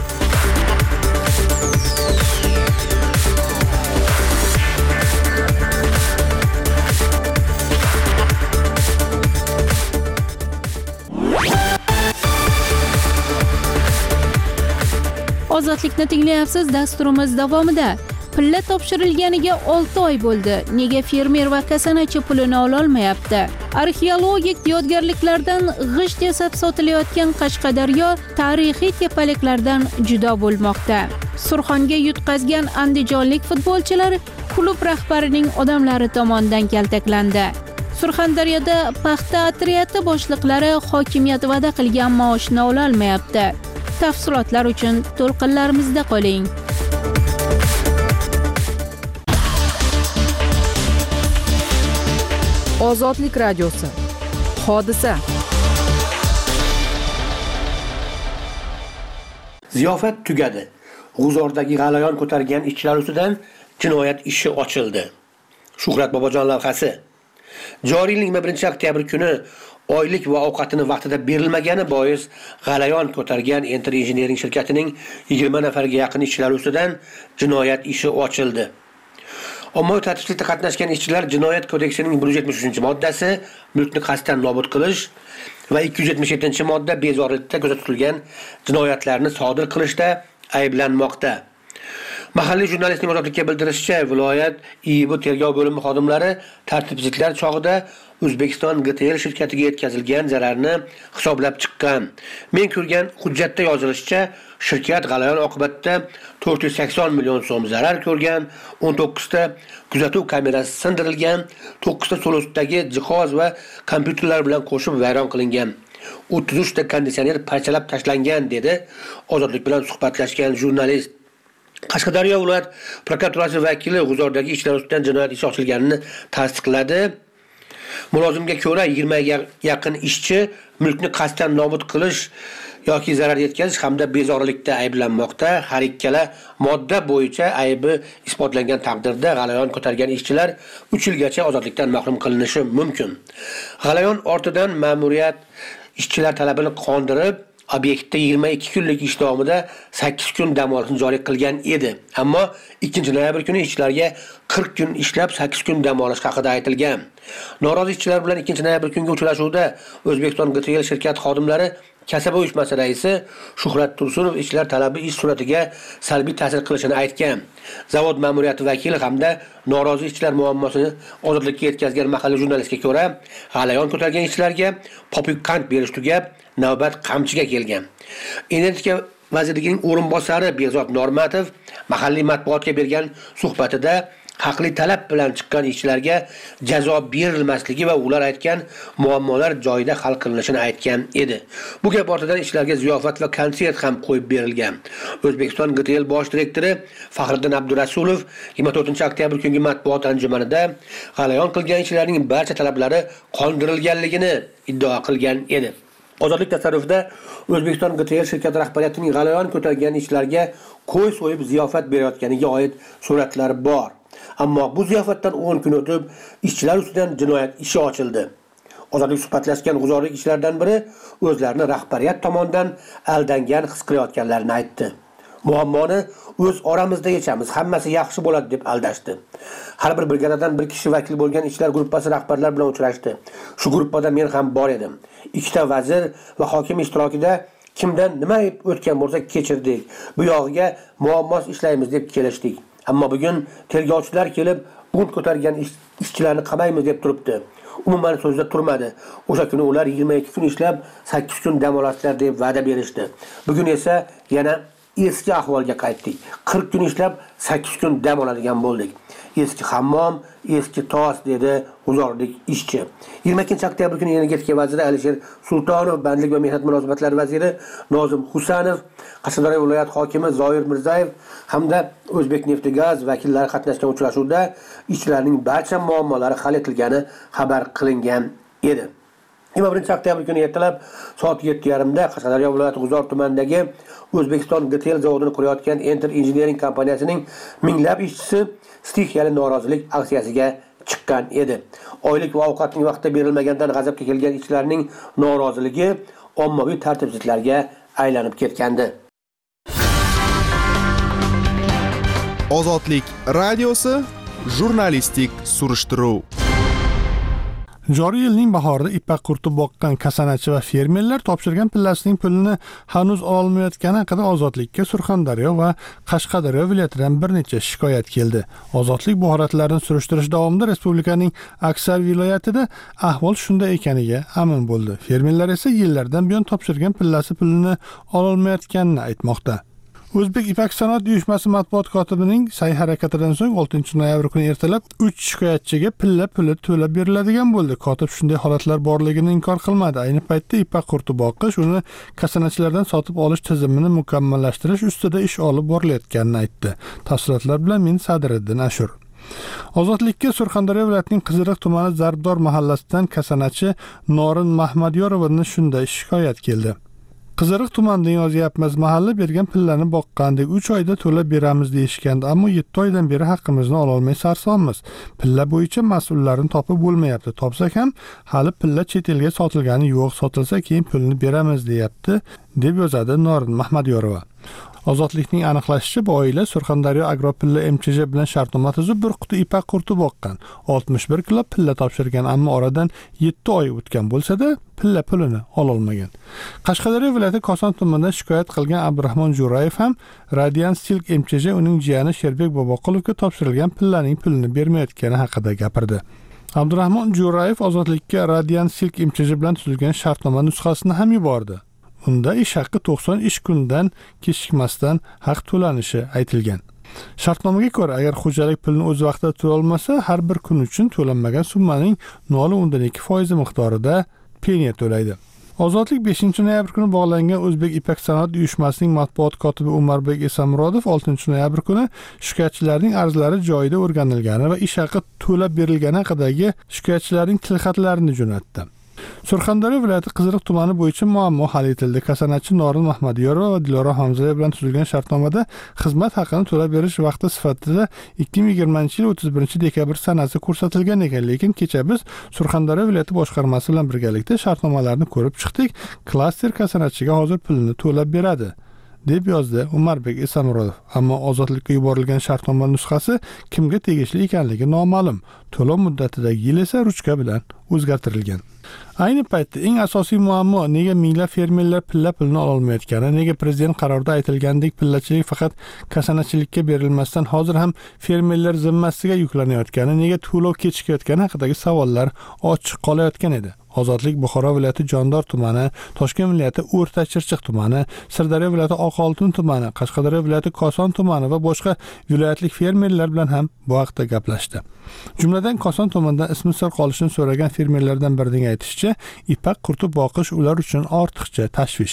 Ozodlikni tinglayapsiz. Dasturimiz davomida pilla topshirilganiga olti oy bo'ldi. Nega fermer va kasanachi pulini ola olmayapti? Arxeologik yodgorliklardan g'isht yasab sotilayotgan Qashqadaryo tarixiy tepaliklardan judo bo'lmoqda. Surxonga yutqazgan andijonlik futbolchilar klub rahbarining odamlari tomonidan kaltaklandi. Surxondaryoda paxta otryadi boshliqlari hokimiyat va'da qilgan maoshni ola olmayapti. Tafsilotlar uchun to'lqinlarimizda qoling. Ozodlik radiosi. Hodisa. Ziyofat tugadi. G'uzordagi g'alayon ko'targan ishchilar ustidan jinoyat ishi ochildi. Shuhrat Bobojon lavhasi. Joriy yilning yigirma birinchi oktyabr kuni oylik va ovqatini vaqtida berilmagani bois g'alayon ko'targan Enter Engineering shirkatining yigirma nafarga yaqin ishchilari ustidan jinoyat ishi ochildi. Ommaviy tartibsizlikda qatnashgan ishchilar Jinoyat kodeksining bir yuz yetmish uchinchi moddasi mulkni qasddan nobud qilish va ikki yuz yetmish yettinchi modda bezorilikda ko'zda tutilgan jinoyatlarni sodir qilishda ayblanmoqda. Mahalliy jurnalistning ozodlikka bildirishicha, viloyat I I B tergov bo'limi xodimlari tartibsizliklar chog'ida O'zbekiston G T L shirkatiga yetkazilgan zararni hisoblab chiqqan. Men ko'rgan hujjatda yozilishicha, shirkat g'alayon oqibatida to'rt yuz sakson million so'm zarar ko'rgan, o'n to'qqizta kuzatuv kamerasi sindirilgan, to'qqizta solostdagi jihoz va kompyuterlar bilan qo'shib vayron qilingan. o'ttiz uchta konditsioner parchalab tashlangan dedi Ozodlik bilan suhbatlashgan jurnalist. Qashqadaryo viloyat prokuraturasi vakili G'uzordagi ishlar ustidan jinoyat ishi ochilganini tasdiqladi. Mulozimga ko'ra yigirma ga yaqin ishchi mulkni qasddan nobud qilish yoki zarar yetkazish hamda bezorilikda ayblanmoqda. Har ikkala modda bo'yicha aybi isbotlangan taqdirda g'alayon ko'targan ishchilar uch yilgacha ozodlikdan mahrum qilinishi mumkin. G'alayon ortidan ma'muriyat ishchilar talabini qondirib, obyektda yigirma ikki kunlik ish davomida sakkiz kun dam olishni joriy qilgan edi. Ammo ikkinchi noyabr kuni ishchilarga qirq kun ishlab sakkiz kun dam olish haqida aytilgan. Norozi ishchilar bilan ikkinchi noyabr kungi uchrashuvda O'zbekiston G T L shirkat xodimlari kasaba uyushmasi raisi Shuhrat Tursunov ishchilar talabi ish sur'atiga salbiy ta'sir qilishini aytgan. Zavod ma'muriyati vakili hamda norozi ishchilar muammosini ozodlikka yetkazgan mahalliy jurnalistga ko'ra, g'alayon ko'targan ishchilarga popuk qand berish tugab, navbat qamchiga kelgan. Energetika vazirining o'rinbosari Behzod Normatov mahalliy matbuotga bergan suhbatida haqli talab bilan chiqqan ishchilarga jazo berilmasligi va ular aytgan muammolar joyida hal qilinishini aytgan edi. Bu gap ortidan ishchilarga ziyofat va konsert ham qo'yib berilgan. O'zbekiston G T L bosh direktori Faxriddin Abdurasulov yigirma to'rtinchi oktyabr kungi matbuot anjumanida g'alayon qilgan ishchilarning barcha talablari qondirilganligini iddao qilgan edi. Ozodlik tasarrufida O'zbekiston G T L shirkati rahbariyatining g'alayon ko'targan ishchilarga qo'y so'yib ziyofat berayotganiga oid suratlar bor. Ammo bu ziyofatdan o'n kun o'tib ishchilar ustidan jinoyat ishi ochildi. Ozodlik suhbatlashgan g'uzorlik ishchilardan biri o'zlarini rahbariyat tomonidan aldangan his qilayotganlarini aytdi. Muammoni o'z oramizda yechamiz, hammasi yaxshi bo'ladi deb aldashdi. Har bir brigadadan bir kishi vakil bo'lgan ishchilar guruhi rahbarlar bilan uchrashdi. Shu guruhda men ham bor edim. Ikkita vazir va hokim ishtirokida kimdan nima o'tgan bo'lsa kechirdik. Bu yog'iga muammos ishlaymiz deb kelishdik. Ammo bugun tergovchilar kelib, bunt ko'targan ishchilarni qamaymiz deb turibdi. Umuman so'zda turmadi. O'sha kuni ular yigirma ikki kun ishlab sakkiz kun dam oladilar deb va'da berishdi. Bugun esa yana eski ahvolga qaytdik. qirq kun ishlab sakkiz kun dam oladigan bo'ldik. Eski hammom, eski tos, dedi g'uzorlik ishchi. yigirma ikkinchi oktyabr kuni energetika vaziri Alisher Sultonov, bandlik va mehnat munosabatlari vaziri Nozim Husanov, Qashqadaryo viloyat hokimi Zoir Mirzayev hamda O'zbekneftgaz vakillari qatnashgan uchrashuvda ishchilarning barcha muammolari hal etilgani xabar qilingan edi. yigirma birinchi oktyabr kuni ertalab soat yetti yarim da Qashqadaryo viloyati G'uzor tumanidagi O'zbekiston Gitel zavodini qurayotgan Enter Engineering kompaniyasining minglab ishchisi stixiyali norozilik aksiyasiga chiqqan edi. Oylik va ovqatning vaqtida berilmaganidan g'azabga kelgan ishchilarning noroziligi ommaviy tartibsizliklarga aylanib ketgandi. Ozodlik radiosi jurnalistik surishtiruv. Joriy yilning bahorida ipak qurtib boqqan kasanachi va fermerlar topshirgan pillasining pulini hanuz olmayotgani haqida Ozodlikka Surxondaryo va Qashqadaryo viloyatidan bir necha shikoyat keldi. Ozodlik bu holatlarni surishtirish davomida respublikaning aksar viloyatida ahvol shunday ekaniga amin bo'ldi. Fermerlar esa yillardan buyon topshirgan pillasi pulini ololmayotganini aytmoqda. O'zbek Ipak sanoat uyushmasi matbuot kotibining sa'y-harakatidan so'ng oltinchi noyabr kuni ertalab uch shikoyatchiga pilla puli to'lab beriladigan bo'ldi. Kotib shunday holatlar borligini inkor qilmadi. Ayni paytda ipak qurtib boqish, uni kasanachilardan sotib olish tizimini mukammallashtirish ustida ish olib borilayotganini aytdi. Tafsilotlar bilan men Sadiriddin Ashur. Ozodlikka Surxondaryo viloyatining Qiziriq tumani Zarbdor mahallasidan kasanachi Norin Mahmadyorovning shunday shikoyat keldi. Qiziriq tumanidan yozyapmiz, mahalla bergan pillani boqqandik, uch oyda to'lab beramiz deyishgandi, ammo yetti oydan beri haqqimizni ola olmay sarsonmiz. Pilla bo'yicha mas'ullarni topib bo'lmayapti. Topsak ham hali pilla chet elga sotilgani yo'q, sotilsa keyin pulni beramiz deyapti, deb yozadi Norin Mahmadyorova. Ozodlikning aniqlashicha, bu oila Surxondaryo Agropilla M Ch J bilan shartnoma tuzib bir quti ipak qurtib boqqan. oltmish bir kilo pilla topshirgan, ammo oradan yetti oy o'tgan bo'lsa-da, pilla pulini ola olmagan. Qashqadaryo viloyati Koson tumanidan shikoyat qilgan Abdurahmon Jo'rayev ham Radiant Silk M Ch J uning jiyani Sherbek Boboqilovga topshirilgan pillaning pulini bermayotgani haqida gapirdi. Abdurahmon Jo'rayev Ozodlikka Radiant Silk M Ch J bilan tuzilgan shartnoma nusxasini ham yubordi. Unda ish haqqi to'qson ish kundan kechikmasdan haq to'lanishi aytilgan. Shartnomaga ko'ra, agar xo'jalik pulini o'z vaqtida to'la olmasa, har bir kun uchun to'lanmagan summaning nol nuqta ikki foiz miqdorida penya to'laydi. Ozodlik beshinchi noyabr kuni bog'langan O'zbek Ipak sanoat uyushmasining matbuot kotibi Umarbek Esamurodov oltinchi noyabr kuni shikoyatchilarning arzlari joyida o'rganilgani va ish haqi to'lab berilgani haqidagi shikoyatchilarning tilxatlarini jo'natdi. Surxondaryo viloyati Qiziriq tumani bo'yicha muammo hal etildi. Kasanachi Norin Mahmadyorova va Dilora Hamzayeva bilan tuzilgan shartnomada xizmat haqini to'lab berish vaqti sifatida ikki ming yigirmanchi yil o'ttiz birinchi dekabr sanasi ko'rsatilgan ekan, lekin kecha biz Surxondaryo viloyati boshqarmasi bilan birgalikda shartnomalarni ko'rib chiqdik. Klaster kasanachiga hozir pulni to'lab beradi, deb yozdi Umarbek Esamurodov. Ammo Ozodlikka yuborilgan shartnoma nusxasi kimga tegishli ekanligi noma'lum. To'lov muddatidagi yil esa ruchka bilan o'zgartirilgan. Ayni paytda eng asosiy muammo nega minglab fermerlar pilla pulini ola olmayotgani, nega prezident qarorida aytilgandek pillachilik faqat kasanachilikka berilmasdan hozir ham fermerlar zimmasiga yuklanayotgani, nega to'lov kechikayotgani haqidagi savollar ochiq qolayotgan edi. Ozodlik Buxoro viloyati Jondor tumani, Toshkent viloyati O'rta Chirchiq tumani, Sirdaryo viloyati Oqoltin tumani, Qashqadaryo viloyati Koson tumani va boshqa viloyatlik fermerlar bilan ham bu haqda gaplashdi. Jumladan Koson tomonidan ismi sir qolishini so'ragan fermerlardan birining aytishicha, ipak qurtib boqish ular uchun ortiqcha tashvish.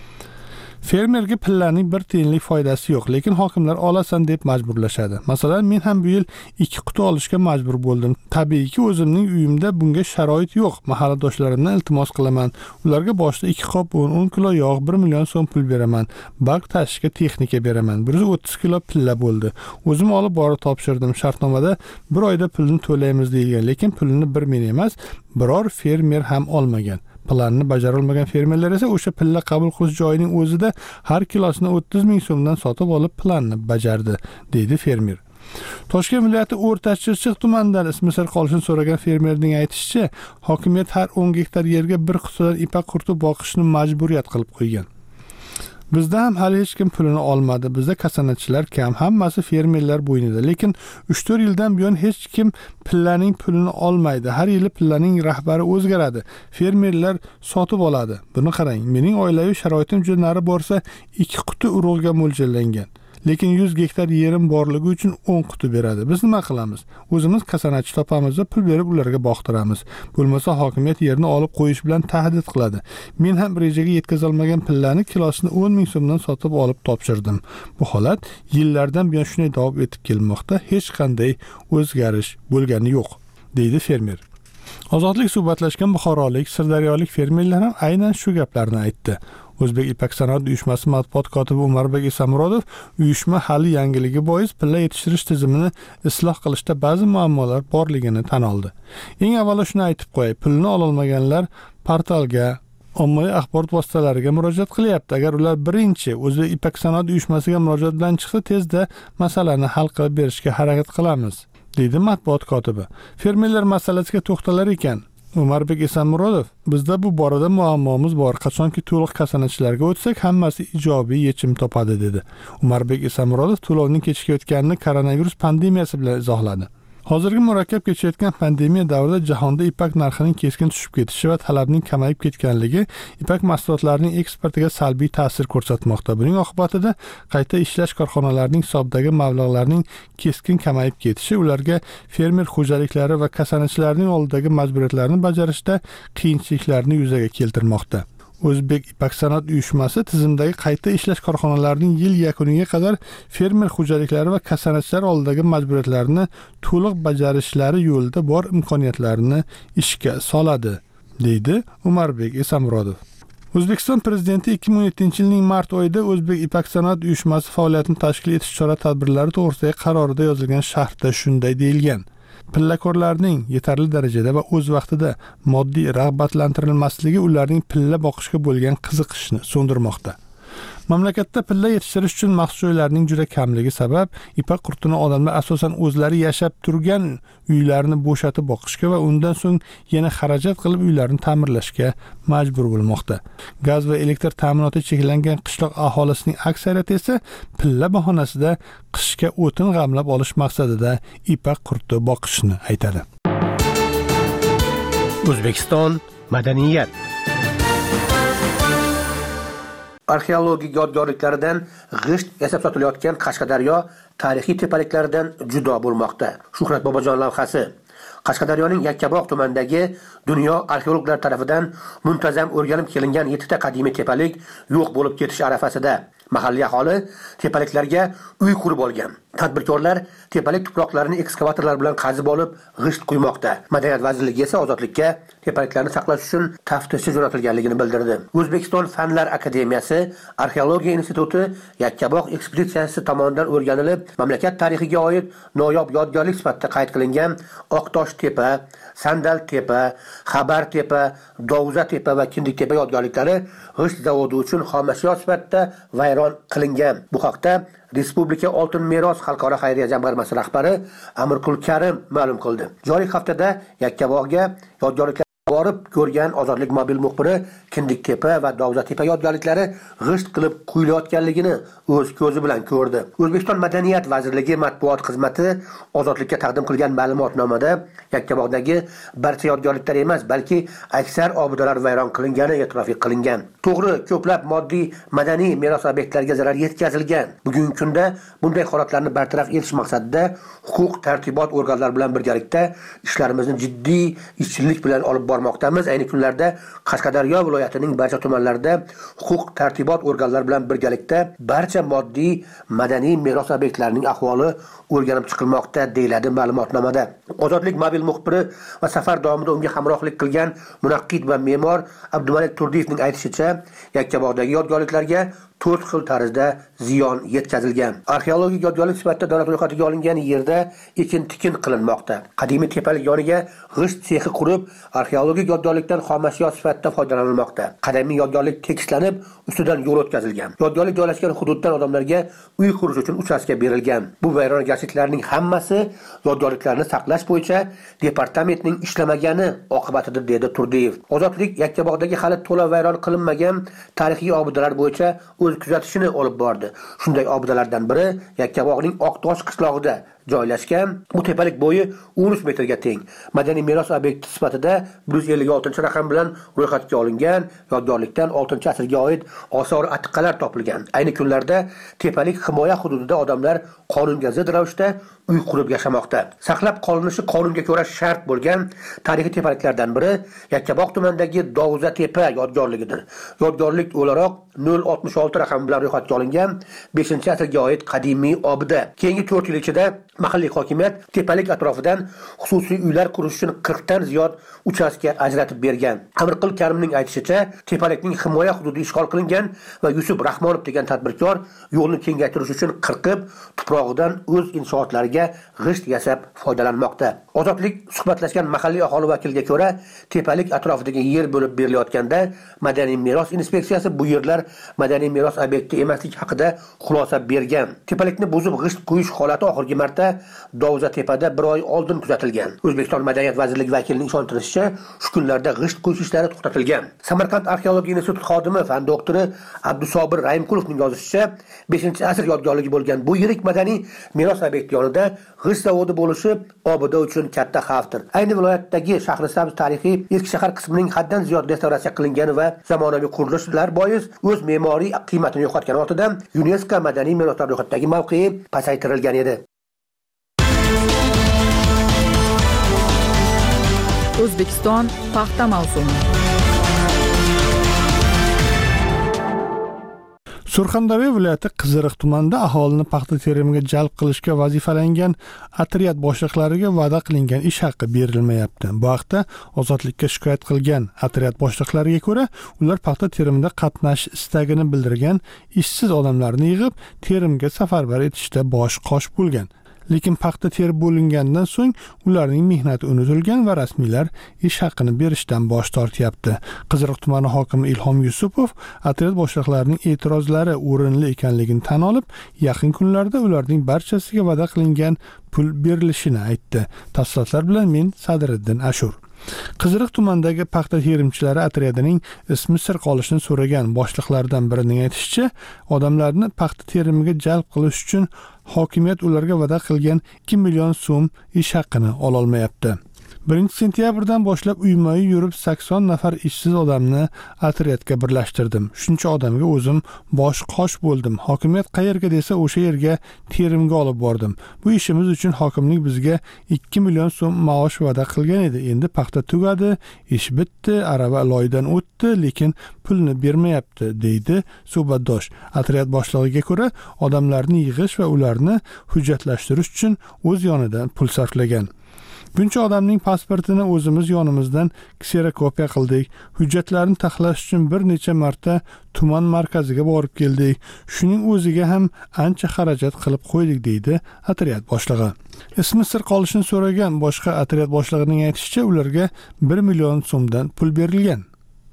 Fermerga pillaning bir tiyinlik foydasi yo'q, lekin hokimlar olasan deb majburlashadi. Masalan, men ham bu yil ikki quti olishga majbur bo'ldim. Tabiiyki, o'zimning uyimda bunga sharoit yo'q. Mahalladoshlarimdan iltimos qilaman. Ularga boshda ikki qop un, o'n kilo yog', bir million so'm pul beraman. Balk tashishga texnika beraman. bir yuz o'ttiz kilo pilla bo'ldi. O'zim olib borib topshirdim. Shartnomada bir oyda pulni to'laymiz deyilgan, lekin pulni bir men emas, biror fermer ham olmagan. Planni bajara olmagan fermerlar esa o'sha pilla qabul qilish joyining o'zida har kilosini o'ttiz ming so'mdan sotib olib planni bajardi, deydi fermer. Toshkent viloyati O'rta Chirchiq tumanidan ismi sir qolishini so'ragan fermerning aytishicha, hokimiyat har o'n gektar yerga bir qutidan ipak qurtib boqishni majburiyat qilib qo'ygan. Bizda ham hali hech kim pulini olmadi. Bizda kasanachilar kam, hammasi fermerlar bo'ynida. Lekin uch to'rt yildan buyon hech kim pillaning pulini olmaydi. Har yili pillaning rahbari o'zgaradi. Fermerlar sotib oladi. Buni qarang, mening oilaviy sharoitim juda nari borsa ikki quti urug'ga mo'ljallangan. Lekin yuz gektar yerim borligi uchun o'n quti beradi. Biz nima qilamiz? O'zimiz kasanachi topamiz va pul berib ularga boqtiramiz. Bo'lmasa hokimiyat yerni olib qo'yish bilan tahdid qiladi. Men ham rejaga yetkazolmagan pillani kilosini o'n ming so'mdan sotib olib topshirdim. Bu holat yillardan buyon shunday davom etib kelmoqda. Hech qanday o'zgarish bo'lgani yo'q, deydi fermer. Ozodlik suhbatlashgan buxorolik, sirdaryolik fermerlar ham aynan shu gaplarni aytdi. O'zbek Ipak sanoat uyushmasi matbuot kotibi Umarbek Isamurodov uyushma hali yangiligi bois pilla yetishtirish tizimini isloh qilishda ba'zi muammolar borligini tan oldi. Eng avvalo shuni aytib qo'yay, pulni ololmaganlar portalga, ommaviy axborot vositalariga murojaat qilyapti. Agar ular birinchi O'zbek Ipak sanoat uyushmasiga murojaat bilan chiqsa, tezda masalani hal qilib berishga harakat qilamiz, deydi matbuot kotibi. Fermerlar masalasiga to'xtalar ekan Umarbek Isamurodov, bizda bu borada muammomiz bor. Qachonki to'liq kasanachilarga o'tsak, hammasi ijobiy yechim topadi, dedi. Umarbek Isamurodov to'lovning kechikayotganini koronavirus pandemiyasi bilan izohladi. Hozirgi murakkab kechayotgan pandemiya davrida jahonda ipak narxining keskin tushib ketishi va talabning kamayib ketganligi ipak mahsulotlarining eksportiga salbiy ta'sir ko'rsatmoqda. Buning oqibatida qayta ishlash korxonalarining hisobidagi mablag'larning keskin kamayib ketishi ularga fermer xo'jaliklari va kasanachilarning oldidagi majburiyatlarni bajarishda qiyinchiliklarni yuzaga keltirmoqda. O'zbek Ipak sanoat uyushmasi tizimdagi qayta ishlash korxonalarining yil yakuniga qadar fermer xo'jaliklari va kasanachilar oldidagi majburiyatlarni to'liq bajarishlari yo'lida bor imkoniyatlarni ishga soladi, deydi Umarbek Isamurodov. O'zbekiston prezidenti ikki ming o'n yettinchi yilning mart oyida O'zbek Ipak sanoat uyushmasi faoliyatini tashkil etish chora-tadbirlari to'g'risidagi qarorida yozilgan sharhda shunday deyilgan: Pillakorlarning yetarli darajada va o'z vaqtida moddiy rag'batlantirilmasligi ularning pilla boqishga bo'lgan qiziqishni so'ndirmoqda. Mamlakatda pilla yetishtirish uchun maxsus joylarning juda kamligi sabab ipak qurtini odamlar asosan o'zlari yashab turgan uylarni bo'shatib boqishga va undan so'ng yana xarajat qilib uylarni ta'mirlashga majbur bo'lmoqda. Gaz va elektr ta'minoti cheklangan qishloq aholisining aksariyati esa pilla bahonasida qishga o'tin g'amlab olish maqsadida ipak qurti boqishni aytadi. O'zbekiston madaniyat arxeologik yodgorliklaridan g'isht yasab sotilayotgan Qashqadaryo tarixiy tepaliklaridan judo bo'lmoqda. Shuhrat Bobojon lavhasi. Qashqadaryoning Yakkabog' tumanidagi dunyo arxeologlar tomonidan muntazam o'rganib kelingan yettita qadimiy tepalik yo'q bo'lib ketish arafasida. Mahalliy aholi tepaliklarga uy qurib olgan. Tadbirkorlar tepalik tuproqlarini ekskavatorlar bilan qazib olib g'isht quymoqda. Madaniyat vazirligi esa ozodlikka tepaliklarni saqlash uchun taftishga jo'natilganligini bildirdi. O'zbekiston Fanlar akademiyasi Arxeologiya instituti Yakkabog' ekspeditsiyasi tomonidan o'rganilib, mamlakat tarixiga oid noyob yodgorlik sifatida qayd qilingan Oqtosh tepa, Sandal tepa, Xabar tepa, Dovza tepa va Kindik tepa yodgorliklari g'isht zavodi uchun xomashyo sifatida vayron qilingan. Bu haqda Respublika Oltin meros xalqaro xayriya jamg'armasi rahbari Amirqul Karim ma'lum qildi. Joriy haftada Yakkabog'ga yodgorliklar borib ko'rgan Ozodlik mobil muxbiri Kindik tepa va Dovza tepa yodgorliklari g'isht qilib quyilayotganligini o'z ko'zi bilan ko'rdi. O'zbekiston Madaniyat vazirligi matbuot xizmati Ozodlikka taqdim qilgan ma'lumotnomada Yakkabog'dagi barcha yodgorliklar emas, balki aksar obidalar vayron qilingani e'tirof qilingan. To'g'ri, ko'plab moddiy madaniy meros obyektlariga zarar yetkazilgan. Bugungi kunda bunday holatlarni bartaraf etish maqsadida huquq tartibot organlari bilan birgalikda ishlarimizni jiddiy ishchilik bilan olib bormoqdamiz. Ayni kunlarda Qashqadaryo viloyatining barcha tumanlarida huquq tartibot organlari bilan birgalikda barcha moddiy madaniy meros obyektlarining ahvoli o'rganib chiqilmoqda, deyiladi ma'lumotnomada. Ozodlik mobil muxbiri va safar davomida unga hamrohlik qilgan munaqqid va me'mor Abdumalik Turdiyevning aytishicha, Yakkabog'dagi yodgorliklarga to'rt xil tarzda ziyon yetkazilgan. Arxeologik yodgorlik sifatida davlat ro'yxatiga olingan yerda ekin-tikin qilinmoqda. Qadimiy tepalik yoniga g'isht sexi qurib, arxeologik yodgorlikdan xomashyo sifatida foydalanilmoqda. Qadimiy yodgorlik tekislanib, ustidan yo'l o'tkazilgan. Yodgorlik joylashgan hududdan odamlarga uy qurish uchun uchastka berilgan. Bu vayronagarchiliklarning hammasi yodgorliklarni saqlash bo'yicha departamentning ishlamagani oqibatida, dedi Turdiyev. Ozodlik Yakkabog'dagi hali to'la vayron qilinmagan tarixiy obidalar bo'yicha o'z o'z kuzatishini olib bordi. Shunday obidalardan biri Yakkabog'ning Oqtosh qishlog'ida joylashgan. Bu tepalik bo'yi o'n uch metrga teng. Madaniy meros obyekti sifatida bir yuz ellik oltinchi raqam bilan ro'yxatga olingan. Yodgorlikdan oltinchi asrga oid osor atiqalar topilgan. Ayni kunlarda tepalik himoya hududida odamlar qonunga zid ravishda uy qurib yashamoqda. Saqlab qolinishi qonunga ko'ra shart bo'lgan tarixiy tepaliklardan biri Yakkabog' tumanidagi Dovuza tepa yodgorligidir. Yodgorlik o'laroq nol oltmish olti raqami bilan ro'yxatga olingan beshinchi asrga oid qadimiy obida. Keyingi to'rt yil ichida mahalliy hokimiyat tepalik atrofidan xususiy uylar qurish uchun qirq dan ziyod uchastka ajratib bergan. Amirqul Karimning aytishicha, tepalikning himoya hududi ishg'ol qilingan va Yusuf Rahmonov degan tadbirkor yo'lni kengaytirish uchun qirqib, tuprog'idan o'z inshootlariga g'isht yasab foydalanmoqda. Ozodlik suhbatlashgan mahalliy aholi vakiliga ko'ra, tepalik atrofidagi yer bo'lib berilayotganda Madaniy meros inspeksiyasi bu yerlar madaniy meros obyekti emasligi haqida xulosa bergan. Tepalikni buzib g'isht qo'yish holati oxirgi marta Dovuza tepada bir oy oldin kuzatilgan. O'zbekiston Madaniyat vazirligi vakilining ishontirishicha, shu kunlarda g'isht qo'yish ishlari to'xtatilgan. Samarqand arxeologiya instituti xodimi fan doktori Abdusobir Raimqulovning yozishicha, beshinchi asr yodgorligi bo'lgan bu yirik madaniy meros obyekti yonida g'isht zavodi bo'lishi obida uchun katta xavfdir. Ayni viloyatdagi Shahrisabz tarixiy eski shahar qismining haddan ziyod restavratsiya qilingani va zamonaviy qurilishlar bois o'z me'moriy qiymatini yo'qotgani ortidan UNESCO madaniy meroslar ro'yxatidagi mavqei pasaytirilgan edi. O'zbekiston paxta mavsumi. Surxondaryo viloyati Qiziriq tumanida aholini paxta terimiga jalb qilishga vazifalangan otryad boshliqlariga va'da qilingan ish haqi berilmayapti. Bu haqda Ozodlikka shikoyat qilgan otryad boshliqlariga ko'ra, ular paxta terimida qatnashish istagini bildirgan ishsiz odamlarni yig'ib, terimga safarbar etishda bosh qosh bo'lgan. Lekin paxta terib bo'lingandan so'ng ularning mehnati unutilgan va rasmiylar ish haqini berishdan bosh tortyapti. Qiziriq tumani hokimi Ilhom Yusupov otryad boshliqlarining e'tirozlari o'rinli ekanligini tan olib, yaqin kunlarda ularning barchasiga va'da qilingan pul berilishini aytdi. Tafsilotlar bilan men Sadriddin Ashur. Qiziriq tumanidagi paxta terimchilari otryadining ismi sir qolishini so'ragan boshliqlardan birining aytishicha, odamlarni paxta terimiga jalb qilish uchun hokimiyat ularga va'da qilgan ikki million so'm ish haqini ola olmayapti. birinchi sentyabrdan boshlab uyma-uy yurib sakson nafar ishsiz odamni otryadga birlashtirdim. Shuncha odamga o'zim bosh qosh bo'ldim. Hokimiyat qayerga desa o'sha yerga terimga olib bordim. Bu ishimiz uchun hokimlik bizga ikki million so'm maosh va'da qilgan edi. Endi paxta tugadi, ish bitdi, arava loydan o'tdi, lekin pulni bermayapti, deydi suhbatdosh. Otryad boshlig'iga ko'ra, odamlarni yig'ish va ularni hujjatlashtirish uchun o'z yonidan pul sarflagan. Buncha odamning pasportini o'zimiz yonimizdan kserokopiya qildik. Hujjatlarni taxlash uchun bir necha marta tuman markaziga borib keldik. Shuning o'ziga ham ancha xarajat qilib qo'ydik, deydi otryad boshlig'i. Ismi sir qolishini so'ragan boshqa otryad boshlig'ining aytishicha, ularga bir million so'mdan pul berilgan.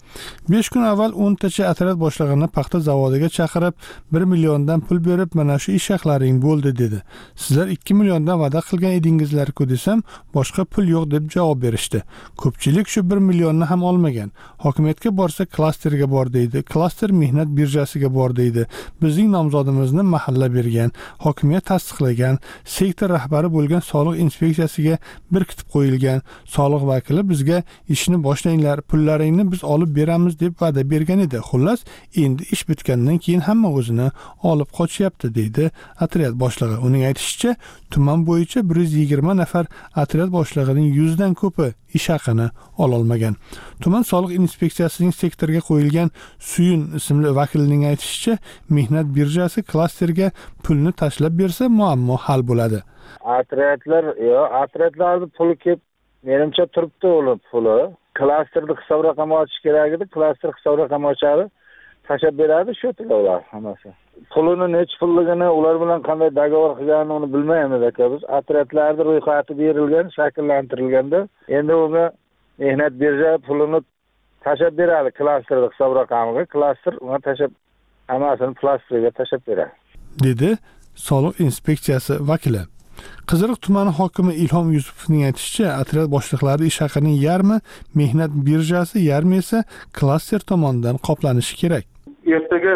besh kun avval o'ntacha otryad boshlig'ini paxta zavodiga chaqirib, bir milliondan pul berib, mana shu ish haqlaring bo'ldi, dedi. Sizlar ikki milliondan va'da qilgan edingizlar-ku desam, boshqa pul yo'q deb javob berishdi. Ko'pchilik shu bir millionni ham olmagan. Hokimiyatga borsa klasterga bor deydi. Klaster mehnat birjasiga bor deydi. Bizning nomzodimizni mahalla bergan, hokimiyat tasdiqlagan, sektor rahbari bo'lgan soliq inspeksiyasiga berkitib qo'yilgan. Soliq vakili bizga ishni boshlanglar, pullaringni biz olib beramiz deb va'da bergan edi. Xullas, endi ish bitgandan keyin hamma o'zini olib qochyapti, deydi otryad boshlig'i. Uning aytishicha, tuman bo'yicha bir yuz yigirma nafar otryad boshlig'ining yuz dan ko'pi ish haqini ola olmagan. Tuman soliq inspeksiyasining sektorga qo'yilgan Suyun ismli vakilining aytishicha, mehnat birjasi klasterga pulni tashlab bersa, muammo hal bo'ladi. Otryadlar, yo, otryadlarning puli kelib, menimcha turibdi ular puli. Klasterni hisob raqami ochish kerak edi. Klaster hisob raqami ochadi, tashab beradi, shu ular hammasi. Pulini nech pulligini, ular bilan qanday dogovor qilganini uni bilmaymiz aka biz. Otryadlarning ro'yxati berilgan, shakllantirilganda, endi unga mehnat birja pulini tashab beradi klasterni hisob raqamiga. Klaster unga tashab hammasini plastiga tashab beradi, dedi soliq inspeksiyasi vakili. Qiziriq tumani hokimi Ilhom Yusupovning aytishicha, otryad boshliqlari ish haqining yarmi mehnat birjasi, yarmi esa klaster tomonidan qoplanishi kerak. Ertaga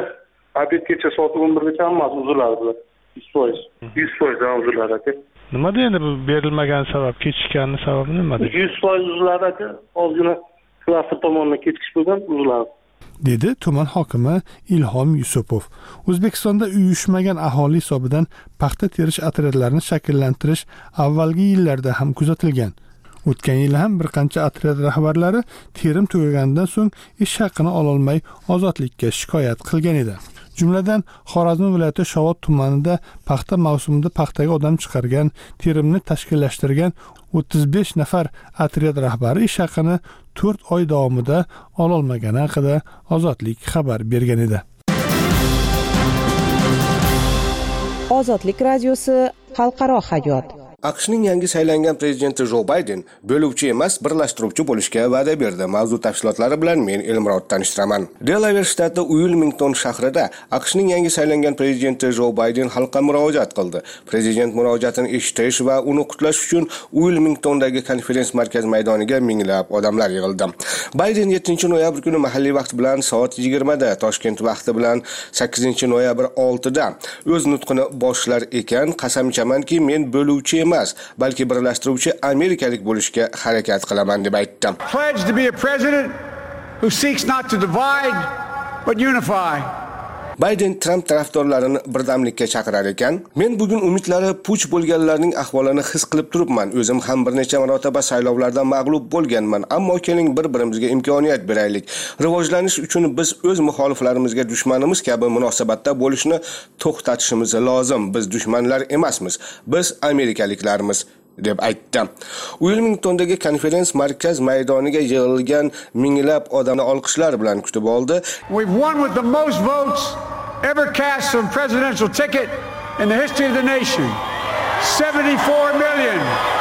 obedgacha soat o'n birgacha hammasi uziladi bular. yuz foiz. yuz foiz uziladi aka. Nimada endi bu berilmagan sabab, kechikkanning sababi nimada? yuz foiz uziladi aka. Ozgina klaster tomonidan kechikish bo'lgan uziladi. Dedi tuman hokimi Ilhom Yusupov. O'zbekistonda uyushmagan aholi hisobidan paxta terish otryadlarini shakllantirish avvalgi yillarda ham kuzatilgan. O'tgan yil ham bir qancha otryad rahbarlari terim tugaganidan so'ng ish haqini ololmay ozodlikka shikoyat qilgan edi. Jumladan Xorazm viloyati Shovot tumanida paxta mavsumida paxtaga odam chiqargan, terimni tashkillashtirgan o'ttiz besh nafar otryad rahbari ish haqini to'rt oy davomida ololmagani haqida Ozodlik xabar bergan edi. Ozodlik radiosi xalqaro hayot. AQShning yangi saylangan prezidenti Jo Bayden bo'luvchi emas, birlashtiruvchi bo'lishga va'da berdi. Mavzu tafsilotlari bilan men Elmurod tanishtiraman. Delaware shtati Uilmington shahrida AQShning yangi saylangan prezidenti Jo Bayden xalqqa murojaat qildi. Prezident murojaatini eshitish va uni qutlash uchun Uilmingtondagi konferens markaz maydoniga minglab odamlar yig'ildi. Bayden yettinchi noyabr kuni mahalliy vaqt bilan soat yigirma da, Toshkent vaqti bilan sakkizinchi noyabr olti da o'z nutqini boshlar ekan, qasam ichamanki men bo'luvchi emas, balki birlashtiruvchi amerikalik bo'lishga harakat qilaman deb aytdi. Pledge to be a president who seeks not to divide but unify. Bayden Trump tarafdorlarini birdamlikka chaqirar ekan, men bugun umidlari puch bo'lganlarning ahvolini his qilib turibman. O'zim ham bir necha marotaba saylovlarda mag'lub bo'lganman, ammo keling bir-birimizga imkoniyat beraylik. Rivojlanish uchun biz o'z muxoliflarimizga dushmanimiz kabi munosabatda bo'lishni to'xtatishimiz lozim. Biz dushmanlar emasmiz, biz amerikaliklarmiz deb aytdi. Uilmingtondagi konferens markaz maydoniga yig'ilgan minglab odamni olqishlar bilan kutib oldi. We've won with the most votes ever cast on presidential ticket in the history of the nation. seventy-four million.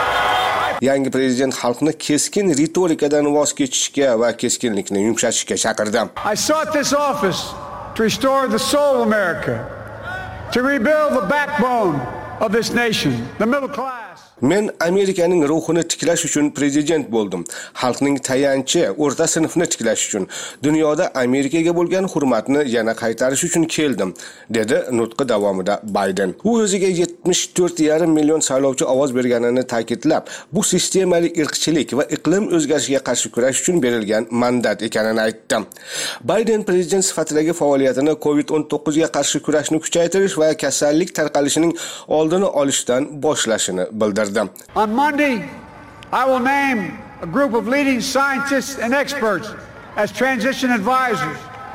Yangi prezident xalqni keskin ritorikadan voz kechishga va keskinlikni yumshatishga chaqirdi. I sought this office to restore the soul of America, to rebuild the backbone of this nation, the middle class. Men Amerikaning ruhini tiklash uchun prezident bo'ldim. Xalqning tayanchi, o'rta sinfni tiklash uchun, dunyoda Amerikaga bo'lgan hurmatni yana qaytarish uchun keldim, dedi nutqi davomida Bayden. U o'ziga yetmish to'rt yarim million saylovchi ovoz berganini ta'kidlab, bu sistemali irqchilik va iqlim o'zgarishiga qarshi kurash uchun berilgan mandat ekanini aytdi. Bayden prezident sifatidagi faoliyatini covid o'n to'qqiz ga qarshi kurashni kuchaytirish va kasallik tarqalishining oldini olishdan boshlashini bildirdi. On Monday, I will name a group of leading scientists and experts as transition advisors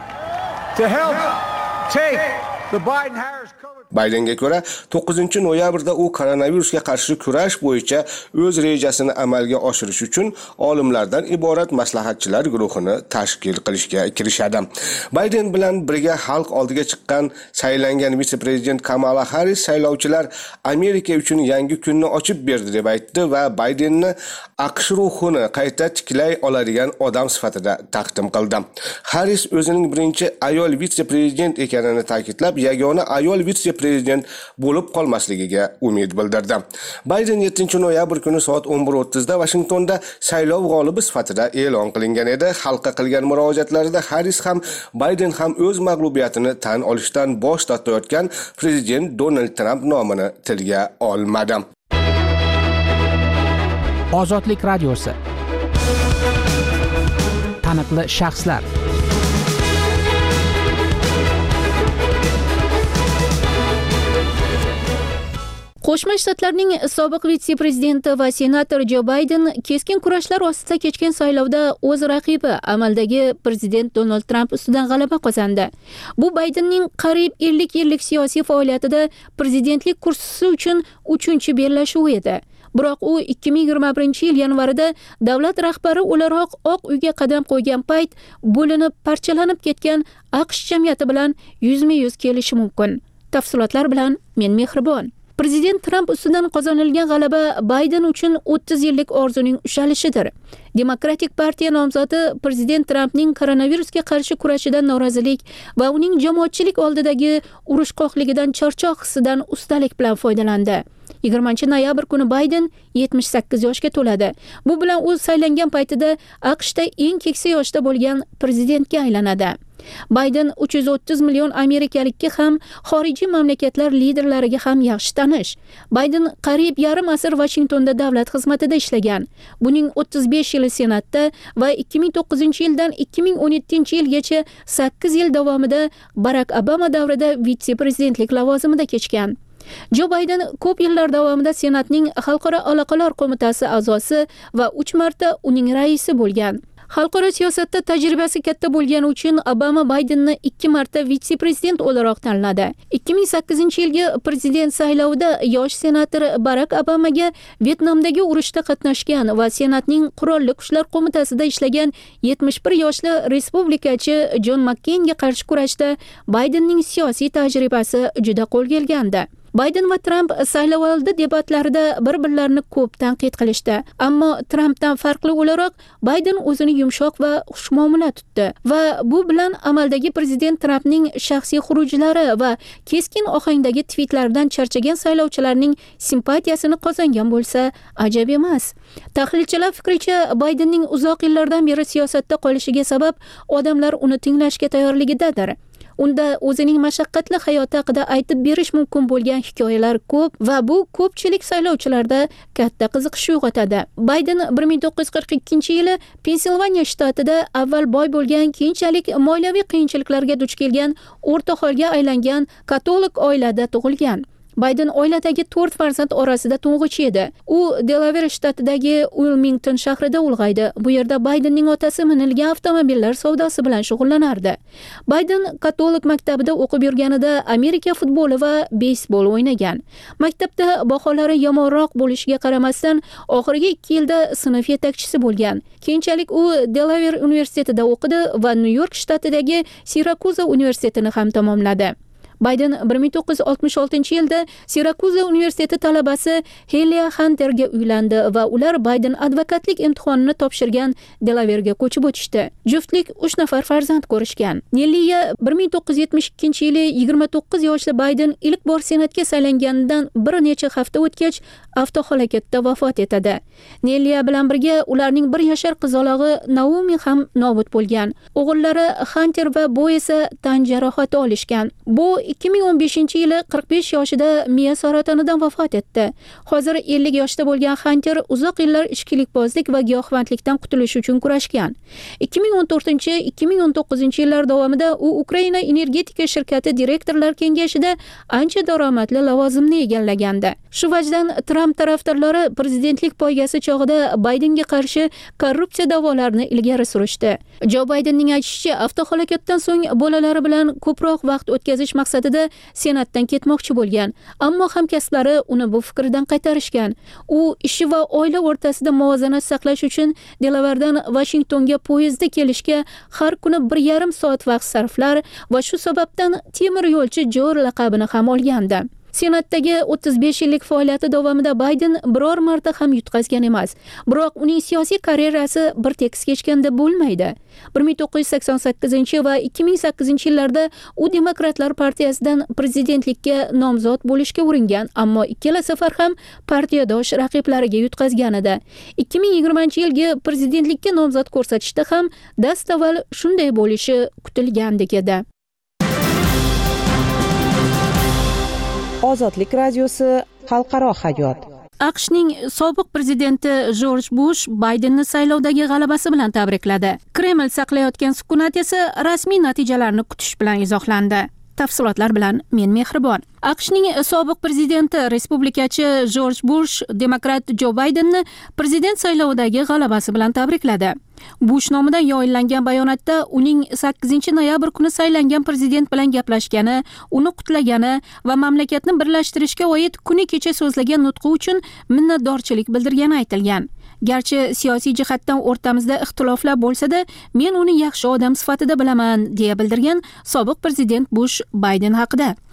to help take the Biden-Harris COVID. Baydenga ko'ra to'qqizinchi noyabrda u koronavirusga qarshi kurash bo'yicha o'z rejasini amalga oshirish uchun olimlardan iborat maslahatchilar guruhini tashkil qilishga kirishadi. Bayden bilan birga xalq oldiga chiqqan saylangan vitse-prezident Kamala Harris saylovchilar Amerika uchun yangi kunni ochib berdi deb aytdi va Baydenni AQSh ruhini qayta tiklay oladigan odam sifatida taqdim qildi. Harris o'zining birinchi ayol vitse-prezident ekanini ta'kidlab, yagona ayol vitse prezident bo'lib qolmasligiga umid bildirdi. Bayden yettinchi noyabr kuni soat o'n bir o'ttiz da Washingtonda saylov g'olibi sifatida e'lon qilingan edi. Xalqqa qilgan murojaatlarida Harris ham Bayden ham o'z mag'lubiyatini tan olishdan bosh tortayotgan prezident Donald Trump nomini tilga olmadi. Ozodlik radiosi. Taniqli shaxslar. Qo'shma Shtatlarning sobiq vitse-prezidenti va senator Jo Bayden keskin kurashlar ostida kechgan saylovda o'z raqibi amaldagi prezident Donald Trump ustidan g'alaba qozondi. Bu Baydenning qariyb ellik yillik siyosiy faoliyatida prezidentlik kursisi uchun uchinchi bellashuv edi. Biroq u ikki ming yigirma birinchi yil yanvarida davlat rahbari o'laroq Oq uyga qadam qo'ygan payt bo'linib, parchalanib ketgan AQSh jamiyati bilan yuzma-yuz kelishi mumkin. Tafsilotlar bilan men Mehribon. Prezident Trump ustidan qozonilgan g'alaba Bayden uchun o'ttiz yillik orzuning ushalishidir. Demokratik partiya nomzodi prezident Trumpning koronavirusga qarshi kurashidan norozilik va uning jamoatchilik oldidagi urushqoqligidan charchoq hissidan ustalik bilan foydalandi. yigirmanchi noyabr kuni Bayden yetmish sakkiz yoshga to'ladi. Bu bilan u saylangan paytida AQShda eng keksa yoshda bo'lgan prezidentga aylanadi. Bayden uch yuz o'ttiz million amerikalikka ham, xorijiy mamlakatlar liderlariga ham yaxshi tanish. Bayden qariyb yarim asr Washingtonda davlat xizmatida ishlagan. Buning o'ttiz besh yili Senatda va ikki ming to'qqizinchi yildan ikki ming o'n yettinchi yilgacha sakkiz yil davomida Barack Obama davrida vitse-prezidentlik lavozimida kechgan. Jo Bayden ko'p yillar davomida Senatning Xalqaro aloqalar qo'mitasi a'zosi va uch marta uning raisi bo'lgan. Xalqaro siyosatda tajribasi katta bo'lgani uchun Obama Baydenni ikki marta vitse-prezident o'laroq tanladi. ikki ming sakkizinchi yilgi prezident saylovida yosh senator Barack Obamaga Vyetnamdagi urushda qatnashgan va Senatning Qurolli kuchlar qo'mitasida ishlagan yetmish bir yoshli respublikachi Jon Makkeynga qarshi kurashda Baydenning siyosiy tajribasi juda qo'l kelgandi. Bayden va Trump saylovoldi debatlarida bir-birlarini ko'p tanqid qilishdi. Ammo Trumpdan farqli o'laroq Bayden o'zini yumshoq va xushmuomala tutdi va bu bilan amaldagi prezident Trumpning shaxsiy xurujlari va keskin ohangdagi tweetlaridan charchagan saylovchilarning simpatiyasini qozongan bo'lsa, ajab emas. Tahlilchilar fikricha, Baydenning uzoq yillardan beri siyosatda qolishiga sabab odamlar uni tinglashga tayyorligidadir. Unda o'zining mashaqqatli hayoti haqida aytib berish mumkin bo'lgan hikoyalar ko'p va bu ko'pchilik saylovchilarda katta qiziqish uyg'otadi. Bayden bir ming to'qqiz yuz qirq ikkinchi yili Pensilvaniya shtatida avval boy bo'lgan, keyinchalik moliyaviy qiyinchiliklarga duch kelgan o'rta holga aylangan katolik oilada tug'ilgan. Bayden oiladagi to'rt farzand orasida to'ng'ich edi. U Delaware shtatidagi Wilmington shahrida ulg'aydi. Bu yerda Baydenning otasi minilgan avtomobillar savdosi bilan shug'ullanardi. Bayden katolik maktabida o'qib yurganida Amerika futboli va beysbol o'ynagan. Maktabda baholari yomonroq bo'lishiga qaramasdan, oxirgi ikki yilda sinf yetakchisi bo'lgan. Keyinchalik u Delaware universitetida o'qidi va Nyu-York shtatidagi Sirakuza universitetini ham tamomladi. Bayden bir ming to'qqiz yuz oltmish oltinchi yilda Sirakuza universiteti talabasi Helia Hunterga uylandi va ular Bayden advokatlik imtihonini topshirgan Delaverga ko'chib o'tishdi. Juftlik uch nafar farzand ko'rishgan. Neliya bir ming to'qqiz yuz yetmish ikkinchi yili yigirma to'qqiz yoshli Bayden ilk bor senatga saylanganidan bir necha hafta o'tgach avtohalokatda vafot etadi. Neliya bilan birga ularning bir yashar qizalog'i Naomi ham nobud bo'lgan. O'g'illari Hunter va Bo esa tan jarohati olishgan. Bo ikki ming o'n beshinchi yili qirq besh yoshida miya saratonidan vafot etdi. Hozir ellik yoshda bo'lgan Hunter uzoq yillar ichkilikbozlik va giyohvandlikdan qutulish uchun kurashgan. ikki ming o'n to'rtinchi - ikki ming o'n to'qqizinchi yillar davomida u Ukraina energetika shirkati direktorlar kengashida ancha daromadli lavozimni egallagandi. Shu vajdan Trump tarafdorlari prezidentlik poygasi chog'ida Baydenga qarshi korrupsiya da'volarini ilgari surishdi. Jo Baydenning aytishicha, avtohalokatdan so'ng bolalari bilan ko'proq vaqt o'tkazish maqsadida senatdan ketmoqchi bo'lgan, ammo hamkasblari uni bu fikrdan qaytarishgan. U ishi va oila o'rtasida muvozanat saqlash uchun Delaverdan Washingtonga poyezdda kelishga har kuni bir yarim soat vaqt sarflar va shu sababdan temir yo'lchi Joe laqabini ham olgandi. Senatdagi o'ttiz besh yillik faoliyati davomida Bayden biror marta ham yutqazgan emas. Biroq uning siyosiy karyerasi bir tekis kechganda bo'lmaydi. bir ming to'qqiz yuz sakson sakkizinchi va ikki ming sakkizinchi yillarda u Demokratlar partiyasidan prezidentlikka nomzod bo'lishga uringan, ammo ikkala safar ham partiyadosh raqiblariga yutqazgan edi. ikki ming yigirmanchi yilgi prezidentlikka nomzod ko'rsatishda ham dastavval shunday bo'lishi kutilgandek edi. Ozodlik radiosi Xalqaro hayot. AQShning sobiq prezidenti Jorj Bush Baydenni saylovdagi g'alabasi bilan tabrikladi. Kreml saqlayotgan sukunat esa rasmiy natijalarni kutish bilan izohlandi. Tafsilotlar bilan men Mehribon. AQShning sobiq prezidenti respublikachi Jorj Bush demokrat Jo Baydenni prezident saylovidagi g'alabasi bilan tabrikladi. Bush nomidan yoyillangan bayonotda uning sakkizinchi noyabr kuni saylangan prezident bilan gaplashgani, uni qutlagani va mamlakatni birlashtirishga oid kuni kecha so'zlagan nutqi uchun minnatdorchilik bildirgani aytilgan. Garchi siyosiy jihatdan o'rtamizda ixtiloflar bo'lsa-da, men uni yaxshi odam sifatida bilaman, deya bildirgan sobiq prezident Bush Bayden haqida.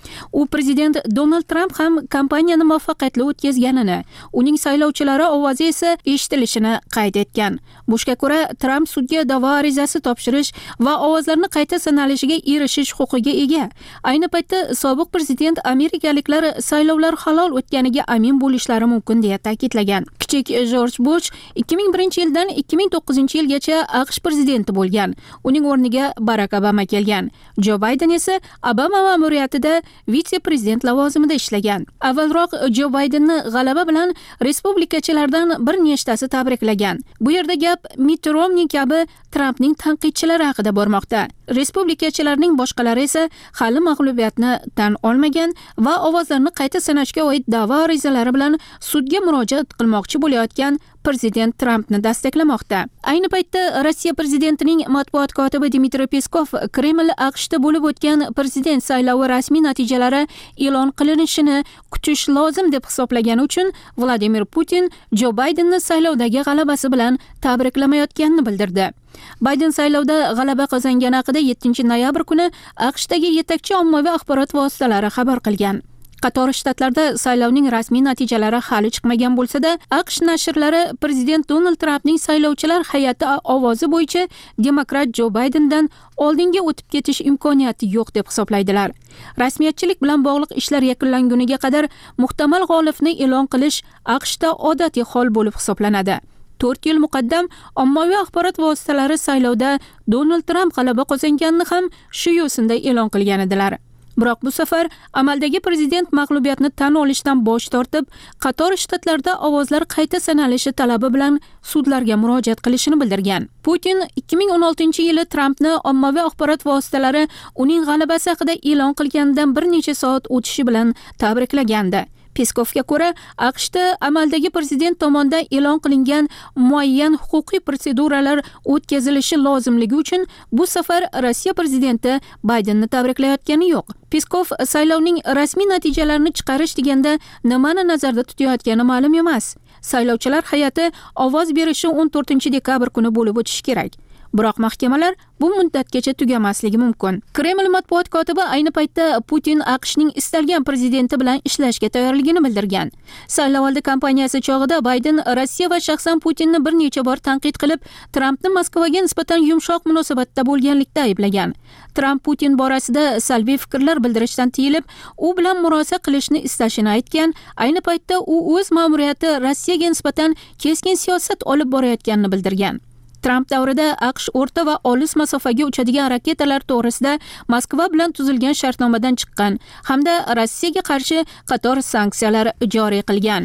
U prezident Donald Tramp ham kampaniyani muvaffaqiyatli o'tkazganini, uning saylovchilari ovozi esa eshitilishini qayd etgan. Bushga ko'ra, Tramp sudga da'vo arizasi topshirish va ovozlarni qayta sanalishiga erishish huquqiga ega. Ayni paytda sobiq prezident amerikaliklar saylovlar halol o'tganiga amin bo'lishlari mumkin deya ta'kidlagan. Kichik Jorj Bush ikki ming birinchi yildan ikki ming to'qqizinchi yilgacha AQSh prezidenti bo'lgan. Uning o'rniga Barack Obama kelgan. Jo Bayden esa Obama ma'muriyatida vitse-prezident lavozimida ishlagan. Avvalroq Jo Baydenni g'alaba bilan respublikachilardan bir nechtasi tabriklagan. Bu yerda gap Mitt Romney kabi Trampning tanqidchilari haqida bormoqda. Respublikachilarning boshqalari esa hali mag'lubiyatni tan olmagan va ovozlarni qayta sanashga oid da'vo arizalari bilan sudga murojaat qilmoqchi bo'layotgan prezident Trampni dastaklamoqda. Ayni paytda Rossiya prezidentining matbuot kotibi Dmitriy Peskov Kreml AQShda bo'lib o'tgan prezident saylovi rasmiy natijalari e'lon qilinishini kutish lozim deb hisoblagani uchun Vladimir Putin Jo Baydenni saylovdagi g'alabasi bilan tabriklamayotganini bildirdi. Bayden saylovda g'alaba qozongani haqida yettinchi noyabr kuni AQShdagi yetakchi ommaviy axborot vositalari xabar qilgan. Qator shtatlarda saylovning rasmiy natijalari hali chiqmagan bo'lsa-da, AQSh nashrlari prezident Donald Trampning saylovchilar hay'ati ovozi bo'yicha demokrat Jo Baydendan oldinga o'tib ketish imkoniyati yo'q deb hisoblaydilar. Rasmiyatchilik bilan bog'liq ishlar yakunlanguniga qadar muhtamal g'olibni e'lon qilish AQShda odatiy hol bo'lib hisoblanadi. to'rt yil muqaddam ommaviy axborot vositalari saylovda Donald Tramp g'alaba qozonganini ham shu yo'sinda e'lon qilgan edilar. Biroq bu safar amaldagi prezident mag'lubiyatni tan olishdan bosh tortib, qator shtatlarda ovozlar qayta sanalishi talabi bilan sudlarga murojaat qilishini bildirgan. Putin ikki ming o'n oltinchi yili Trampni ommaviy axborot vositalari uning g'alabasi haqida e'lon qilganidan bir necha soat o'tishi bilan tabriklagandi. Peskovga ko'ra, AQShda amaldagi prezident tomonidan e'lon qilingan muayyan huquqiy proseduralar o'tkazilishi lozimligi uchun bu safar Rossiya prezidenti Baydenni tabriklayotgani yo'q. Peskov saylovning rasmiy natijalarini chiqarish deganda nimani nazarda tutayotgani ma'lum emas. Saylovchilar hay'ati ovoz berishi o'n to'rtinchi dekabr kuni bo'lib o'tishi kerak. Biroq mahkamalar bu muddatgacha tugamasligi mumkin. Kreml matbuot kotibi ayni paytda Putin AQShning istalgan prezidenti bilan ishlashga tayyorligini bildirgan. Saylovoldi kampaniyasi chog'ida Bayden Rossiya va shaxsan Putinni bir necha bor tanqid qilib, Trampni Moskvaga nisbatan yumshoq munosabatda bo'lganlikda ayblagan. Tramp Putin borasida salbiy fikrlar bildirishdan tiyilib, u bilan murosa qilishni istashini aytgan. Ayni paytda u o'z ma'muriyati Rossiyaga nisbatan keskin siyosat olib borayotganini bildirgan. Tramp davrida AQSh o'rta va olis masofaga uchadigan raketalar to'g'risida Moskva bilan tuzilgan shartnomadan chiqqan hamda Rossiyaga qarshi qator sanksiyalar joriy qilgan.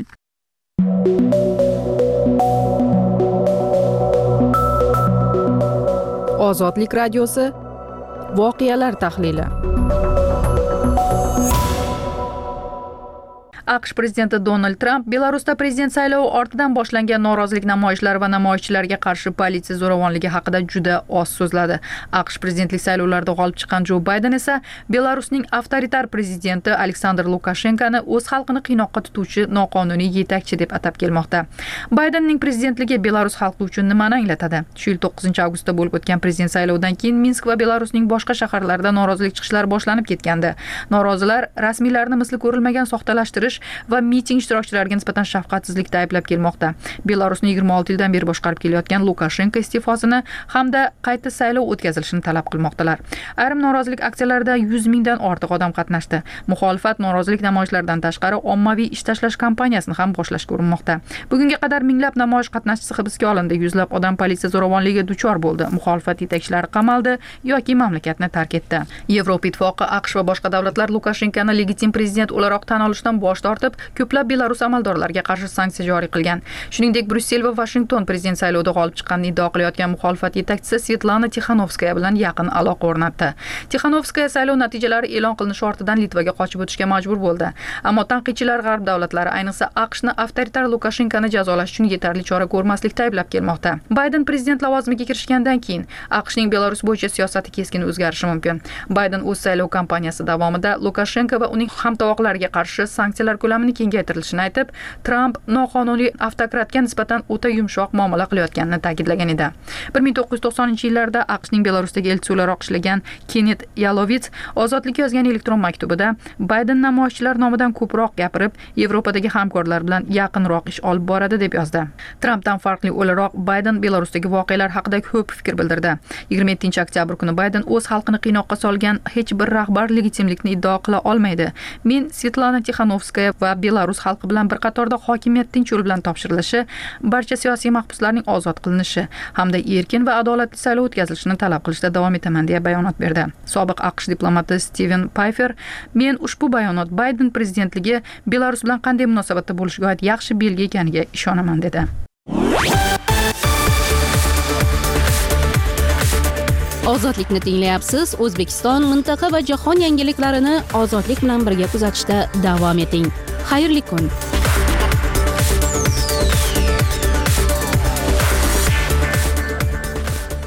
Ozodlik radiosi voqealar tahlili. AQSh prezidenti Donald Tramp Belarusda prezident saylovi ortidan boshlangan norozilik namoyishlari va namoyishchilarga qarshi politsiya zo'ravonligi haqida juda oz so'zladi. AQSh prezidentlik saylovlarida g'olib chiqqan Jo Bayden esa Belarusning avtoritar prezidenti Aleksandr Lukashenkoni o'z xalqini qiynoqqa tutuvchi noqonuniy yetakchi deb atab kelmoqda. Baydenning prezidentligi Belarus xalqi uchun nimani anglatadi? Shu yil to'qqizinchi avgustda bo'lib o'tgan prezident saylovidan keyin Minsk va Belarusning boshqa shaharlarida norozilik chiqishlari boshlanib ketgandi. Norozilar rasmiylarni misli ko'rilmagan soxtalashtirish va miting ishtirokchilariga nisbatan shafqatsizlikda ayblab kelmoqda. Belarusni yigirma olti yildan beri boshqarib kelayotgan Lukashenko iste'fosini hamda qayta saylov o'tkazilishini talab qilmoqdalar. Ayrim norozilik aksiyalarida yuz mingdan ortiq odam qatnashdi. Muxolifat norozilik namoyishlaridan tashqari ommaviy ish tashlash kampaniyasini ham boshlashga urinmoqda. Bugunga qadar minglab namoyish qatnashchisi hibsga olindi, yuzlab odam politsiya zo'ravonligiga duchor bo'ldi. Muxolifat yetakchilari qamaldi yoki mamlakatni tark etdi. Yevropa Ittifoqi, AQSh va boshqa davlatlar Lukashenkoni legitim prezident o'laroq tan olishdan bosh tortib, ko'plab Belarus amaldorlariga qarshi sanksiya joriy qilgan. Shuningdek, Bryussel va Washington prezident saylovida g'olib chiqqanini iddao qilayotgan muxolifat yetakchisi Svetlana Tixanovskaya bilan yaqin aloqa o'rnatdi. Tixanovskaya saylov natijalari e'lon qilinishi ortidan Litvaga qochib o'tishga majbur bo'ldi. Ammo tanqidchilar g'arb davlatlari, ayniqsa AQShni avtoritar Lukashenkoni jazolash uchun yetarli chora ko'rmaslikda ayblab kelmoqda. Bayden prezident lavozimiga kirishgandan keyin AQShning Belarus bo'yicha siyosati keskin o'zgarishi mumkin. Bayden o'z saylov kampaniyasi davomida Lukashenko va uning hamtovoqlariga qarshi sanksiyalar ko'lamini kengaytirilishini aytib, Tramp noqonuniy avtokratga nisbatan o'ta yumshoq muomala qilayotganini ta'kidlagan edi. bir ming to'qqiz yuz to'qsoninchi yillarda AQShning Belarusdagi elchisi o'laroq ishlagan Kenneth Yalovits ozodlikka yozgan elektron maktubida Bayden namoyishchilar nomidan ko'proq gapirib, Yevropadagi hamkorlar bilan yaqinroq ish olib boradi deb yozdi. Trampdan farqli o'laroq Bayden Belarusdagi voqealar haqida ko'p fikr bildirdi. yigirma yettinchi oktyabr kuni Bayden o'z xalqini qiynoqqa solgan hech bir rahbar legitimlikni iddao qila olmaydi. Men Svetlana Tixanovskaya va Belarus xalqi bilan bir qatorda hokimiyat tinch yo'l bilan topshirilishi, barcha siyosiy mahbuslarning ozod qilinishi hamda erkin va adolatli saylov o'tkazilishini talab qilishda davom etaman deya bayonot berdi. Sobiq AQSh diplomati Steven Pfeiffer, men ushbu bayonot Bayden prezidentligi Belarus bilan qanday munosabatda bo'lishiga oid yaxshi belgi ekaniga ishonaman dedi. Ozodlikni tinglayapsiz. O'zbekiston, mintaqa va jahon yangiliklarini ozodlik bilan birga kuzatishda davom eting. Xayrli kun.